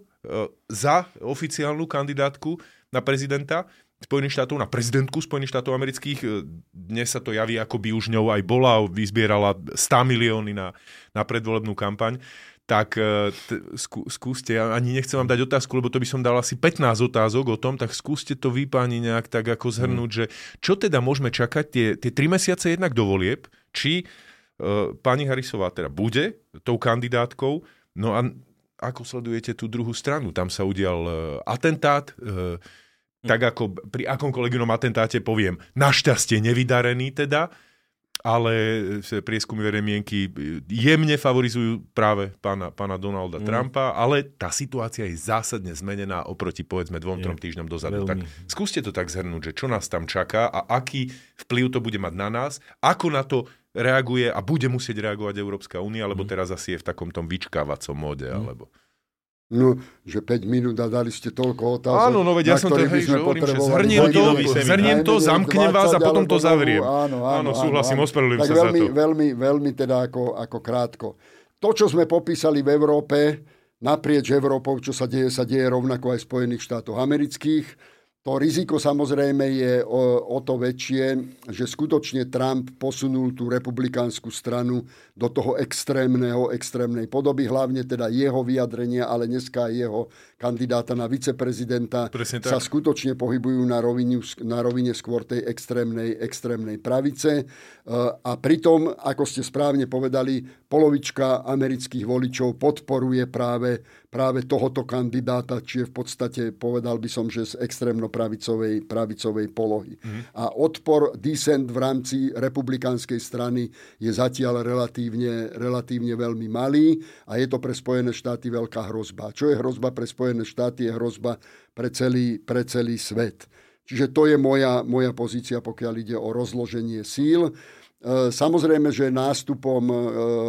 S2: za oficiálnu kandidátku na prezidenta Spojených štátov, na prezidentku Spojených štátov amerických. Dnes sa to javí, ako by už ňou aj bola, vyzbierala sto milióny na, na predvolebnú kampaň. Tak t- skú, skúste, ja ani nechcem vám dať otázku, lebo to by som dal asi pätnásť otázok o tom, tak skúste to vy, páni, nejak tak ako zhrnúť, mm. že čo teda môžeme čakať tie, tie tri mesiace jednak do volieb, či uh, pani Harrisová teda bude tou kandidátkou, no a ako sledujete tú druhú stranu? Tam sa udial uh, atentát, uh, hm. tak ako pri akomkoľvek inom atentáte poviem, našťastie nevydarený teda, ale prieskumy verejnej mienky jemne favorizujú práve pána, pána Donalda mm. Trumpa, ale tá situácia je zásadne zmenená oproti povedzme dvom, trom týždňom dozadu. Tak skúste to tak zhrnúť, že čo nás tam čaká a aký vplyv to bude mať na nás, ako na to reaguje a bude musieť reagovať Európska únia, alebo teraz asi je v takom tom vyčkávacom móde, alebo...
S3: No, že päť minút a dali ste toľko otázok.
S2: Áno, no veď ja som to, hej, že hovorím, že zhrniem to, zhrniem to, zamknem vás a potom to zavriem.
S3: Áno, áno,
S2: áno, súhlasím, ospravedlňujem sa
S3: veľmi,
S2: za to.
S3: Veľmi, veľmi teda ako, ako krátko. To, čo sme popísali v Európe, naprieč Európou, čo sa deje, sa deje rovnako aj v Spojených štátoch amerických. To riziko samozrejme je o, o to väčšie, že skutočne Trump posunul tú republikánsku stranu do toho extrémneho, extrémnej podoby, hlavne teda jeho vyjadrenia, ale dneska aj jeho kandidáta na viceprezidenta sa skutočne pohybujú na rovine, na rovine skôr tej extrémnej, extrémnej pravice. A pritom, ako ste správne povedali, polovička amerických voličov podporuje práve, práve tohoto kandidáta, čiže v podstate povedal by som, že z extrémno-pravicovej pravicovej polohy. Mm. A odpor, dissent v rámci republikánskej strany je zatiaľ relatívne, relatívne veľmi malý a je to pre Spojené štáty veľká hrozba. Čo je hrozba pre Spojené štáty, je hrozba pre celý, pre celý svet. Čiže to je moja, moja pozícia, pokiaľ ide o rozloženie síl. E, samozrejme, že nástupom e,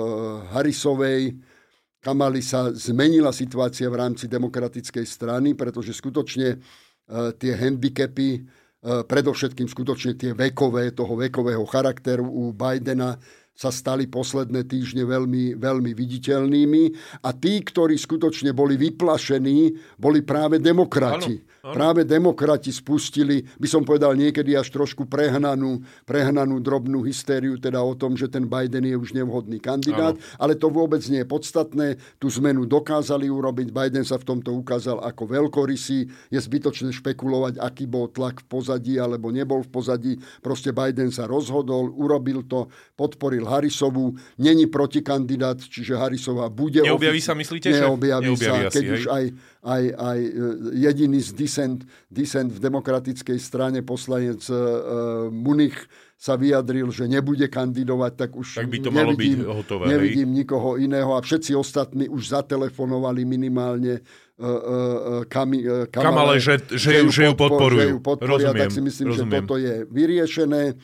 S3: Harrisovej Kamaly sa zmenila situácia v rámci demokratickej strany, pretože skutočne e, tie handicapy, e, predovšetkým skutočne tie vekové, toho vekového charakteru u Bidena sa stali posledné týždne veľmi, veľmi viditeľnými a tí, ktorí skutočne boli vyplašení, boli práve demokrati. Áno, áno. Práve demokrati spustili, by som povedal niekedy až trošku prehnanú, prehnanú drobnú hystériu, teda o tom, že ten Biden je už nevhodný kandidát, áno. Ale to vôbec nie je podstatné. Tú zmenu dokázali urobiť, Biden sa v tomto ukázal ako veľkorysý, je zbytočné špekulovať, aký bol tlak v pozadí alebo nebol v pozadí. Proste Biden sa rozhodol, urobil to, podporil Harrisovú, není protikandidát, čiže Harrisová bude...
S2: Neobjaví ofici- sa, myslíte?
S3: Neobjaví,
S2: neobjaví
S3: sa, keď asi, už aj, aj, aj jediný z dissent, dissent v demokratickej strane, poslanec uh, Munich, sa vyjadril, že nebude kandidovať, tak už
S2: tak by to malo
S3: nevidím,
S2: byť hotové,
S3: nevidím nikoho iného a všetci ostatní už zatelefonovali minimálne uh, uh, Kami, uh, Kamale,
S2: Kamale, že, že, že, ju, že ju podporujú.
S3: Že ju podporia,
S2: rozumiem,
S3: tak si myslím,
S2: rozumiem.
S3: že toto je vyriešené.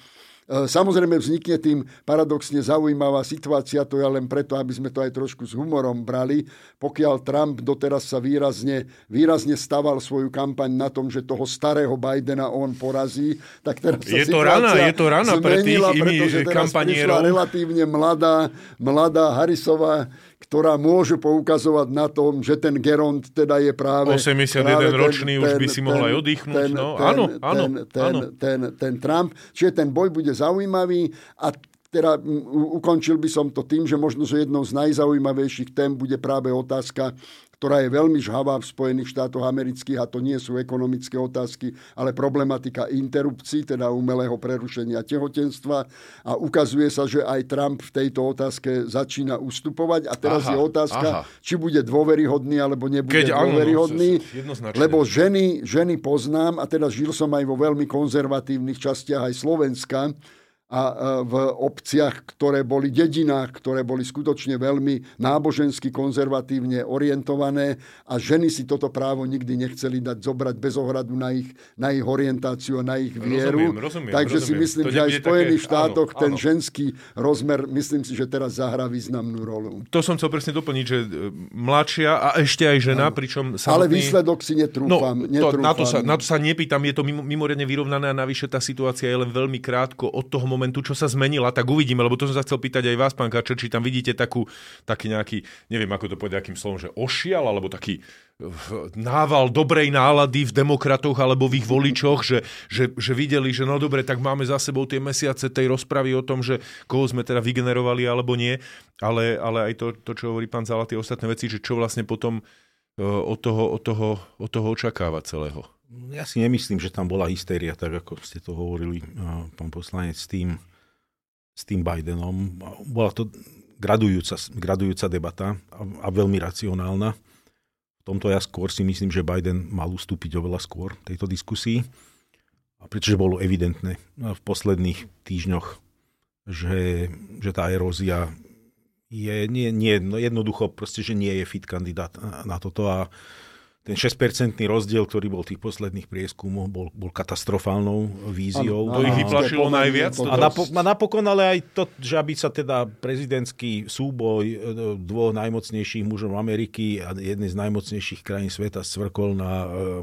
S3: Samozrejme vznikne tým paradoxne zaujímavá situácia, to je len preto, aby sme to aj trošku s humorom brali. Pokiaľ Trump doteraz sa výrazne, výrazne staval svoju kampaň na tom, že toho starého Bidena on porazí, tak teraz sa
S2: je to rana, je to rana pre tých
S3: pretože teraz prišla relatívne mladá, mladá Harrisová, ktorá môže poukazovať na tom, že ten Geront teda je práve...
S2: osemdesiatjeden ročný, ten, už by si mohla aj oddychnúť.
S3: Ten,
S2: no,
S3: ten,
S2: áno,
S3: ten,
S2: áno,
S3: ten,
S2: áno.
S3: Ten, ten, ten Trump. Čiže ten boj bude zaujímavý a teda ukončil by som to tým, že možno, že jednou z najzaujímavejších tém bude práve otázka, ktorá je veľmi žhavá v Spojených štátoch amerických, a to nie sú ekonomické otázky, ale problematika interrupcií, teda umelého prerušenia tehotenstva. A ukazuje sa, že aj Trump v tejto otázke začína ustupovať. A teraz aha, je otázka, aha. či bude dôveryhodný, alebo nebude Keď, dôveryhodný. Áno, no, lebo ženy, ženy poznám, a teda žil som aj vo veľmi konzervatívnych častiach aj Slovenska, a v obciach, ktoré boli dedinách, ktoré boli skutočne veľmi nábožensky konzervatívne orientované, a ženy si toto právo nikdy nechceli dať zobrať bez ohľadu na ich, na ich orientáciu a na ich vieru. Rozumiem, rozumiem, Takže rozumiem. si myslím, to že aj v Spojených také... štátoch áno, ten áno. ženský rozmer, myslím si, že teraz zahrá významnú rolu. To
S2: som chcel presne doplniť, že mladšia a ešte aj žena, áno. pričom samotný...
S3: Ale výsledok si netrúfam.
S2: No, to, na, to sa, na to sa nepýtam, je to mimoriadne vyrovnané a navyše tá situácia je len veľmi krátko od toho momentu, čo sa zmenila, tak uvidíme, lebo to som sa chcel pýtať aj vás, pán Káčer, či tam vidíte takú, taký nejaký, neviem ako to povedať, akým slovom, že ošial, alebo taký nával dobrej nálady v demokratoch alebo v ich voličoch, že, že, že videli, že no dobre, tak máme za sebou tie mesiace tej rozpravy o tom, že koho sme teda vygenerovali alebo nie, ale, ale aj to, to, čo hovorí pán Zala, tie ostatné veci, že čo vlastne potom od toho, od toho, od toho očakáva celého.
S1: Ja si nemyslím, že tam bola hystéria, tak ako ste to hovorili, pán poslanec, s tým, s tým Bidenom. Bola to gradujúca, gradujúca debata a, a veľmi racionálna. V tomto ja skôr si myslím, že Biden mal ustúpiť oveľa skôr tejto diskusii, a pretože bolo evidentné v posledných týždňoch, že, že tá erózia je nie, nie, no jednoducho proste, že nie je fit kandidát na toto, a ten šesťpercentný rozdiel, ktorý bol v tých posledných prieskumoch, bol, bol katastrofálnou víziou.
S2: Ano, to ich vyplašilo najviac.
S1: A, napo- a napokon ale aj to, že aby sa teda prezidentský súboj dvoch najmocnejších mužov Ameriky a jednej z najmocnejších krajín sveta svrkol na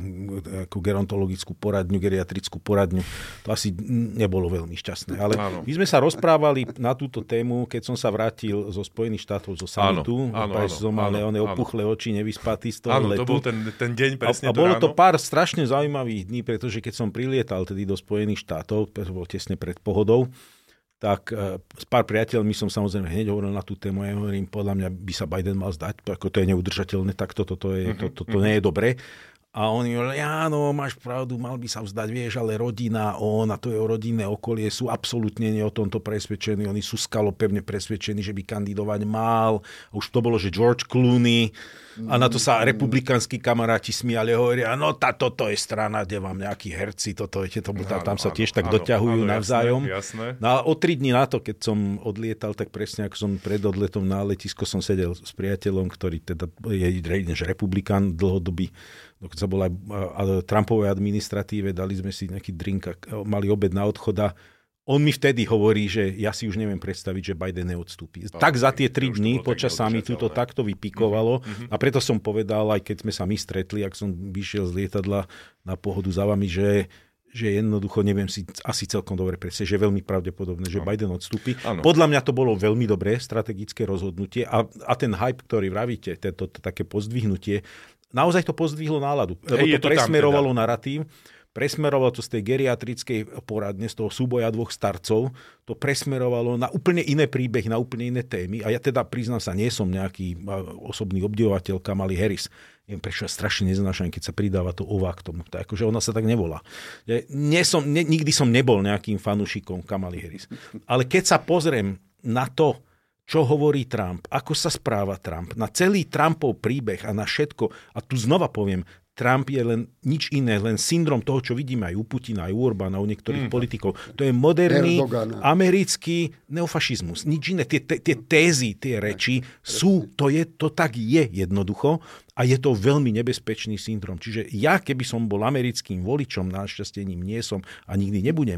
S1: uh, gerontologickú poradňu, geriatrickú poradňu, to asi nebolo veľmi šťastné. Ale ano. My sme sa rozprávali na túto tému, keď som sa vrátil zo Spojených štátov, zo summitu. Som mal one opuchlé oči, nevyspatý z toho letu.
S2: To bol ten ten deň presne
S1: a, a
S2: to
S1: bolo
S2: ráno.
S1: to pár strašne zaujímavých dní, pretože keď som prilietal tedy do Spojených štátov, to bolo tesne pred pohodou, tak uh, s pár priateľmi som samozrejme hneď hovoril na tú tému. Ja hovorím, podľa mňa by sa Biden mal zdať, ako to je neudržateľné, tak toto to, to, je, to, to, to nie je dobre. A oni hovorili, áno, máš pravdu, mal by sa vzdať, vieš, ale rodina, on a to jeho rodinné okolie sú absolútne nie o tomto presvedčení. Oni sú skalopevne presvedčení, že by kandidovať mal. A už to bolo, že George Clooney. A na to sa republikánsky kamaráti smiali a hovoria, no tá, toto je strana, kde vám nejakí herci, toto, viete, to, tam, tam sa tiež áno, tak áno, doťahujú áno, navzájom.
S2: Jasné, jasné.
S1: No a o tri dni na to, keď som odlietal, tak presne ako som pred odletom na letisko som sedel s priateľom, ktorý teda je republikán dlhodobý, dokonca bol aj Trumpovej administratíve, dali sme si nejaký drink, mali obed na odchod a on mi vtedy hovorí, že ja si už neviem predstaviť, že Biden neodstúpi. Tak, tak za tie tri dni počas summitu to takto vypikovalo mm-hmm. a preto som povedal, aj keď sme sa my stretli, ak som vyšiel z lietadla na pohodu za vami, že, že jednoducho neviem si asi celkom dobre predstaviť, že je veľmi pravdepodobné, že ano. Biden odstúpi. Ano. Podľa mňa to bolo veľmi dobré strategické rozhodnutie a, a ten hype, ktorý vravíte, to, to také pozdvihnutie, naozaj to pozdvihlo náladu, lebo hey, to, to presmerovalo teda narratív. Presmerovalo to z tej geriatrickej poradne, z toho súboja dvoch starcov, to presmerovalo na úplne iné príbehy, na úplne iné témy. A ja teda priznám sa, nie som nejaký osobný obdivovateľ Kamaly Harris. Neviem, prečo ja strašne neznášam, keď sa pridáva to ová k tomu. Tak, akože ona sa tak nevolá. Nie som, ne, nikdy som nebol nejakým fanúšikom Kamaly Harris. Ale keď sa pozriem na to, čo hovorí Trump, ako sa správa Trump, na celý Trumpov príbeh a na všetko, a tu znova poviem, Trump je len nič iné, len syndrom toho, čo vidíme aj u Putina, aj u Orbána, u niektorých mm. politikov. To je moderný Erdogana. Americký neofašizmus. Nič iné. Tie, tie tézy, tie reči sú, to, je, to tak je jednoducho a je to veľmi nebezpečný syndrom. Čiže ja, keby som bol americkým voličom, našťastie ním nie som a nikdy nebudem,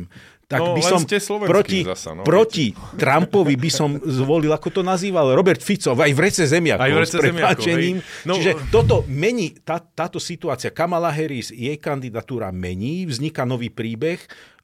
S1: tak
S2: no,
S1: by som proti,
S2: zasa, no,
S1: proti Trumpovi by som zvolil, ako to nazýval Robert Fico, aj v rece zemiakov.
S2: Aj v rece zemiakov,
S1: no, čiže toto mení, tá, táto situácia, Kamala Harris, jej kandidatúra mení, vzniká nový príbeh,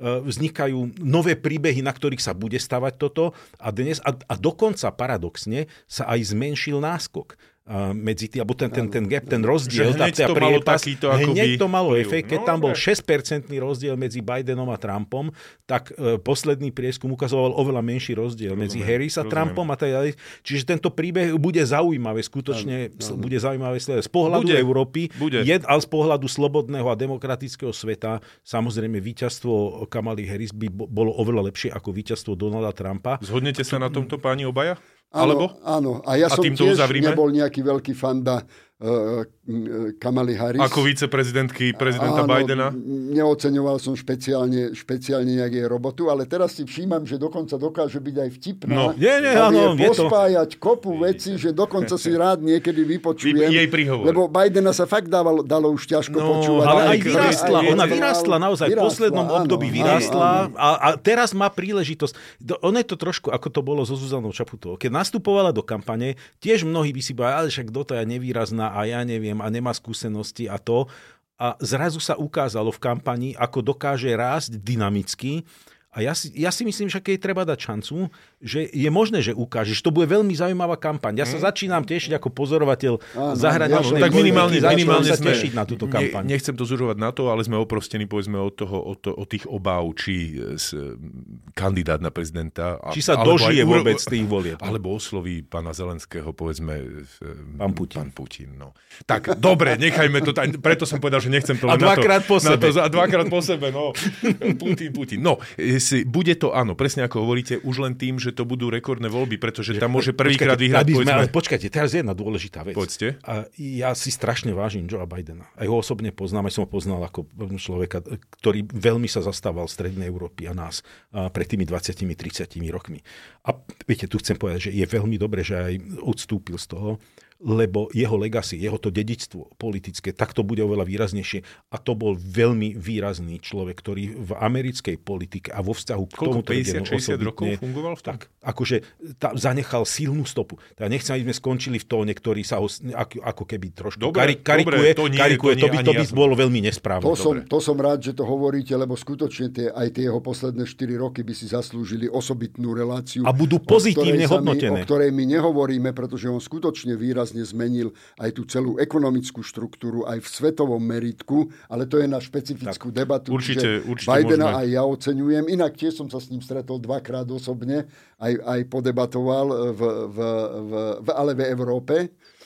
S1: vznikajú nové príbehy, na ktorých sa bude stavať toto a dnes, a, a dokonca paradoxne sa aj zmenšil náskok medzi tým, alebo ten, ten, ten gap, ten rozdiel, tá, tá priepas, hneď to malo efekt, keď no, tam bol šesť percentný rozdiel medzi Bidenom a Trumpom, tak e, posledný prieskum ukazoval oveľa menší rozdiel rozumiem, medzi Harris a rozumiem. Trumpom a tak ďalej. Čiže tento príbeh bude zaujímavé, skutočne ano, ano. bude zaujímavé sledovať. Z pohľadu bude, Európy, bude. Je, ale z pohľadu slobodného a demokratického sveta, samozrejme víťazstvo Kamaly Harris by bolo oveľa lepšie ako víťazstvo Donalda Trumpa.
S2: Zhodnete sa na tomto, páni obaja?
S3: Áno, áno. A ja
S2: a
S3: som tiež
S2: uzavrime?
S3: nebol nejaký veľký fanda uh, Kamaly Harris.
S2: Ako viceprezidentky prezidenta áno, Bidena?
S3: Neoceňoval som špeciálne, špeciálne nejak jej robotu, ale teraz si všímam, že dokonca dokáže byť aj vtipná.
S2: No,
S1: nie, nie, áno,
S3: je pospájať to... kopu veci, že dokonca si rád niekedy vypočujem.
S2: Jej príhovor.
S3: Lebo Bidena sa fakt dávalo, dalo už ťažko
S1: no,
S3: počúvať.
S1: Ale aj vyrastla, aj, ona vyrastla naozaj, v poslednom áno, období vyrastla a, a teraz má príležitosť. Ono je to trošku, ako to bolo so Zuzanou Čaputovou. Keď nastupovala do kampane, tiež mnohí by si povedali, ale však kto to je nevýrazná a ja neviem a nemá skúsenosti a to. A zrazu sa ukázalo v kampani, ako dokáže rásť dynamicky. A ja si, ja si myslím, že keď treba dať šancu, že je možné, že ukážeš. To bude veľmi zaujímavá kampaň. Ja sa hmm. začínam tešiť ako pozorovateľ áno, zahraničnej.
S2: Tak minimálne, minimálne
S1: sa tešiť na túto kampaň.
S2: Ne, nechcem to zužovať na to, ale sme oprostení povedzme od toho, od, to, od tých obáv, či s, kandidát na prezidenta. A,
S1: či sa dožije aj, vôbec tých volieb.
S2: Alebo osloví pána Zelenského, povedzme
S1: pán Putin.
S2: Pán Putin no. Tak, dobre, nechajme to. Preto som povedal, že nechcem to len
S1: a dvakrát po sebe.
S2: To, a dvakrát po sebe, no. Putin, Putin. No, bude to, áno, presne ako hovoríte, už len tým, že to budú rekordné voľby, pretože tam môže prvýkrát vyhrať.
S1: Sme, ale počkajte, teraz je jedna dôležitá vec.
S2: Poďte.
S1: A ja si strašne vážim Joea Bidena. Aj ho osobne poznám, aj som ho poznal ako človeka, ktorý veľmi sa zastával Strednej Európy a nás a pred tými dvadsiatimi tridsiatimi rokmi. A viete, tu chcem povedať, že je veľmi dobré, že aj odstúpil z toho, lebo jeho legacy, jeho to dedičstvo politické, tak to bude oveľa výraznejšie. A to bol veľmi výrazný človek, ktorý v americkej politike a vo vzťahu k tomu
S2: päťdesiat šesťdesiat rokov fungoval v tom?
S1: Tak, akože tá, zanechal silnú stopu. Tá nechcem, aby sme skončili v tóne, ktorý sa ho ako, ako keby trošku dobre, karikuje. Dobre, to, nie, karikuje, to, nie, to by, to by bolo veľmi nesprávne.
S3: To som, to som rád, že to hovoríte, lebo skutočne tie, aj tie jeho posledné štyri roky by si zaslúžili osobitnú reláciu.
S1: A budú pozitívne hodnotené.
S3: O ktorej my nehovoríme, pretože on skutočne výrazne zmenil aj tú celú ekonomickú štruktúru aj v svetovom meritku, ale to je na špecifickú tak, debatu.
S2: Určite, určite
S3: Bidena
S2: môžeme.
S3: Aj ja oceňujem. Inak tiež som sa s ním stretol dvakrát osobne, aj, aj podebatoval v, v, v, v ale v Európe.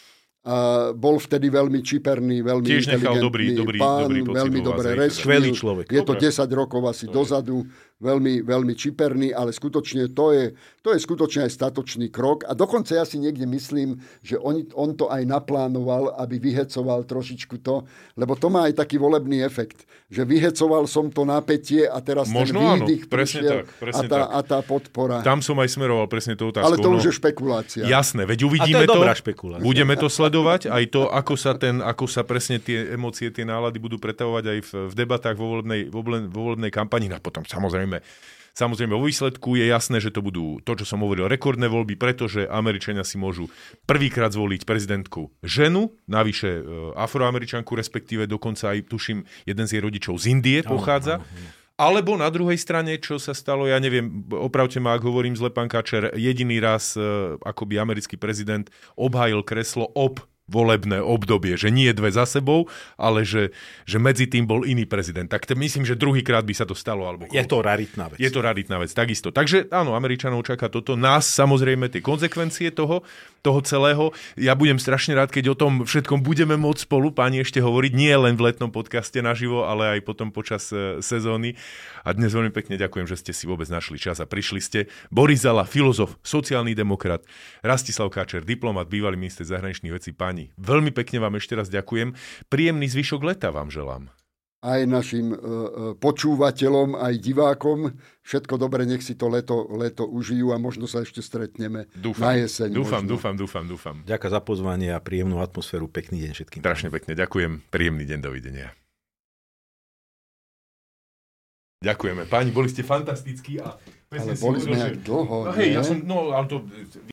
S3: A bol vtedy veľmi čiperný, veľmi
S2: tiež
S3: inteligentný
S2: dobrý, dobrý,
S3: pán,
S2: dobrý
S3: veľmi dobre rešil.
S1: Skvelý človek.
S3: Je to
S2: dobre.
S3: desať rokov asi to dozadu. Veľmi, veľmi čiperný, ale skutočne to je, to je skutočne aj statočný krok. A dokonca ja si niekde myslím, že on, on to aj naplánoval, aby vyhecoval trošičku to, lebo to má aj taký volebný efekt, že vyhecoval som to napätie a teraz
S2: možno
S3: ten výdych
S2: áno, presne
S3: prišiel
S2: tak, presne
S3: a, tá,
S2: tak.
S3: a tá podpora.
S2: Tam som aj smeroval presne tú otázku.
S3: Ale to
S2: no,
S3: už je špekulácia.
S2: Jasné, veď uvidíme
S1: a to. Je
S2: to,
S1: dobrá špekulácia.
S2: Budeme to sledovať, aj to, ako sa, ten, ako sa presne tie emócie, tie nálady budú pretavovať aj v, v debatách vo volebnej, vo volebnej kampani. A potom samozrejme Samozrejme, vo výsledku je jasné, že to budú to, čo som hovoril, rekordné voľby, pretože Američania si môžu prvýkrát zvoliť prezidentku ženu, navyše Afroameričanku, respektíve dokonca aj, tuším, jeden z jej rodičov z Indie pochádza. Alebo na druhej strane, čo sa stalo, ja neviem, opravte ma, ak hovorím zle, pán Káčer, jediný raz, akoby americký prezident obhájil kreslo ob volebné obdobie, že nie dve za sebou, ale že, že medzi tým bol iný prezident. Tak to myslím, že druhýkrát by sa to stalo. Alebo
S1: je to raritná vec.
S2: Je to raritná vec, takisto. Takže áno, Američanov čaká toto. Nás samozrejme tie konzekvencie toho, toho celého. Ja budem strašne rád, keď o tom všetkom budeme môcť spolu, páni, ešte hovoriť. Nie len v letnom podcaste naživo, ale aj potom počas e, sezóny. A dnes veľmi pekne ďakujem, že ste si vôbec našli čas a prišli ste. Boris Zala, filozof, sociálny demokrat, Rastislav Káčer, diplomat, bývalý minister zahraničných vecí. Páni, veľmi pekne vám ešte raz ďakujem. Príjemný zvyšok leta vám želám.
S3: Aj našim e, počúvateľom, aj divákom. Všetko dobre, nech si to leto, leto užijú a možno sa ešte stretneme
S2: dúfam,
S3: na jeseň.
S2: Dúfam,
S3: možno.
S2: dúfam, dúfam, dúfam.
S1: Ďakujem za pozvanie a príjemnú atmosféru. Pekný deň všetkým.
S2: Strašne pekne ďakujem. Príjemný deň, dovidenia. Ďakujeme. Páni, boli ste fantastickí a
S3: ale boli sme jak dlho.
S2: No hej, ja som, no, ale to